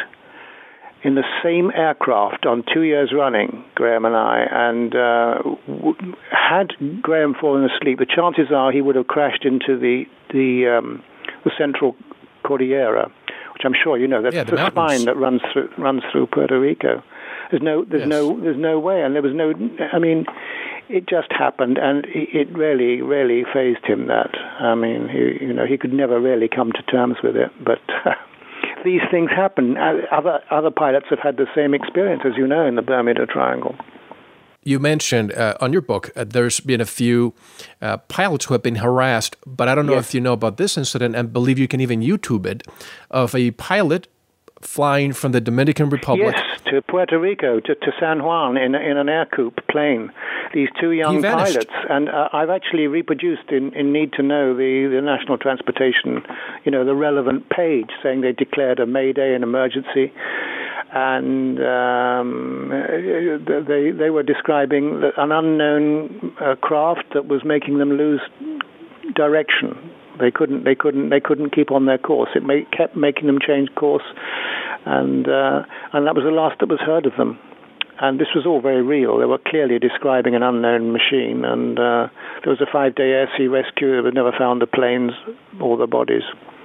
in the same aircraft on two years running, Graham and I, and uh, w- had Graham fallen asleep, the chances are he would have crashed into the the, um, the Central Cordillera, which I'm sure you know. That's yeah, the the spine that runs through runs through Puerto Rico. There's no there's yes. no there's no way, and there was no. I mean, it just happened, and it really really fazed him. That I mean, he, you know, he could never really come to terms with it, but. These things happen. Other other pilots have had the same experience, as you know, in the Bermuda Triangle. You mentioned uh, on your book, uh, there's been a few uh, pilots who have been harassed, but I don't know yes. if you know about this incident, and believe you can even YouTube it, of a pilot flying from the Dominican Republic. Yes, to Puerto Rico, to, to San Juan in, in an air coupe plane. These two young pilots. And uh, I've actually reproduced in, in Need to Know the, the National Transportation, you know, the relevant page saying they declared a Mayday, an emergency. And um, they they were describing an unknown uh, craft that was making them lose direction. They couldn't they couldn't they couldn't keep on their course. It may, kept making them change course, and uh, and that was the last that was heard of them. And this was all very real. They were clearly describing an unknown machine. And uh, there was a five-day air-sea rescue. They never found the planes or the bodies.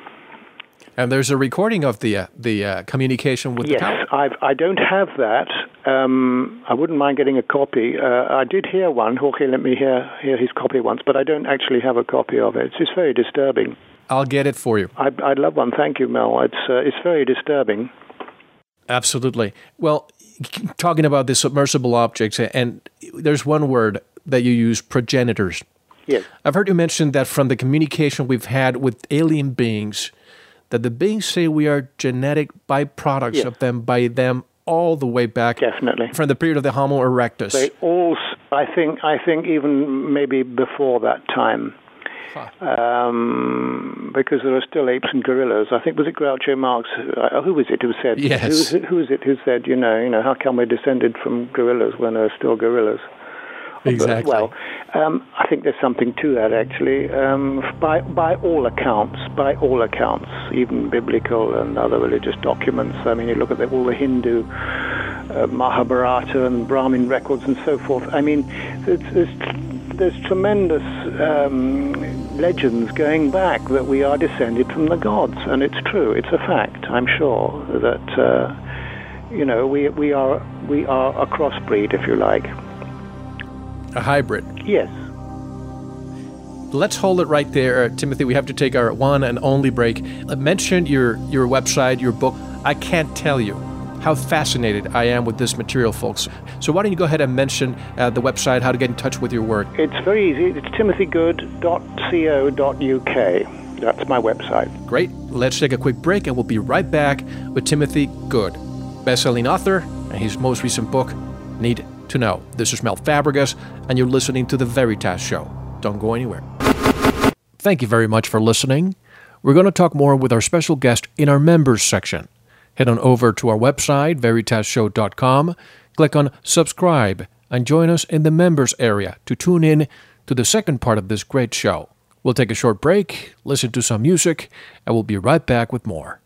And there's a recording of the uh, the uh, communication with yes, the pilot. Yes, I don't have that. Um, I wouldn't mind getting a copy. Uh, I did hear one. Jorge let me hear hear his copy once, but I don't actually have a copy of it. It's just very disturbing. I'll get it for you. I, I'd love one. Thank you, Mel. It's uh, it's very disturbing. Absolutely. Well, talking about the submersible objects, and there's one word that you use, progenitors. Yes. I've heard you mention that from the communication we've had with alien beings, that the beings say we are genetic byproducts yes. of them, by them all the way back. Definitely. From the period of the Homo erectus. They all, I think, I think even maybe before that time. Huh. Um, because there are still apes and gorillas. I think, was it Groucho Marx? Uh, who was it who said? Yes. Who, who was it who said, you know, you know, how come we're descended from gorillas when there are still gorillas? Exactly. But, well, um, I think there's something to that, actually. Um, by by all accounts, by all accounts, even biblical and other religious documents. I mean, you look at the, all the Hindu uh, Mahabharata and Brahmin records and so forth. I mean, there's, there's, there's tremendous um, legends going back that we are descended from the gods, and it's true. It's a fact. I'm sure that uh, you know we we are we are a crossbreed, if you like. A hybrid. Yes. Let's hold it right there, uh, Timothy. We have to take our one and only break. Uh, mention your, your website, your book. I can't tell you how fascinated I am with this material, folks. So why don't you go ahead and mention uh, the website, how to get in touch with your work. It's very easy. It's timothy good dot co dot u k. That's my website. Great. Let's take a quick break, and we'll be right back with Timothy Good, best-selling author, and his most recent book, Need to Know. This is Mel Fabregas, and you're listening to The Veritas Show. Don't go anywhere. Thank you very much for listening. We're going to talk more with our special guest in our members section. Head on over to our website, veritas show dot com, click on subscribe, and join us in the members area to tune in to the second part of this great show. We'll take a short break, listen to some music, and we'll be right back with more.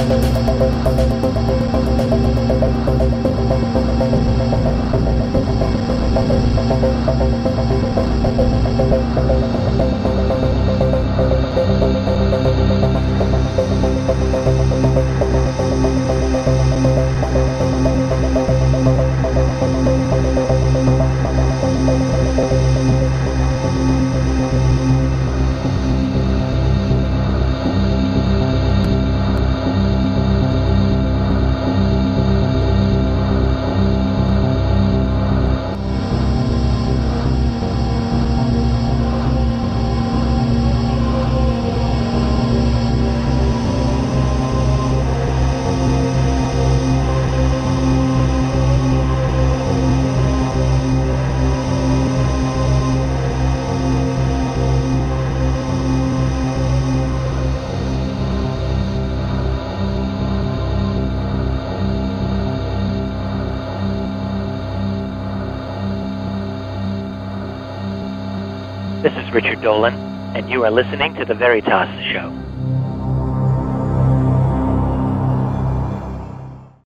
This is Richard Dolan, and you are listening to The Veritas Show.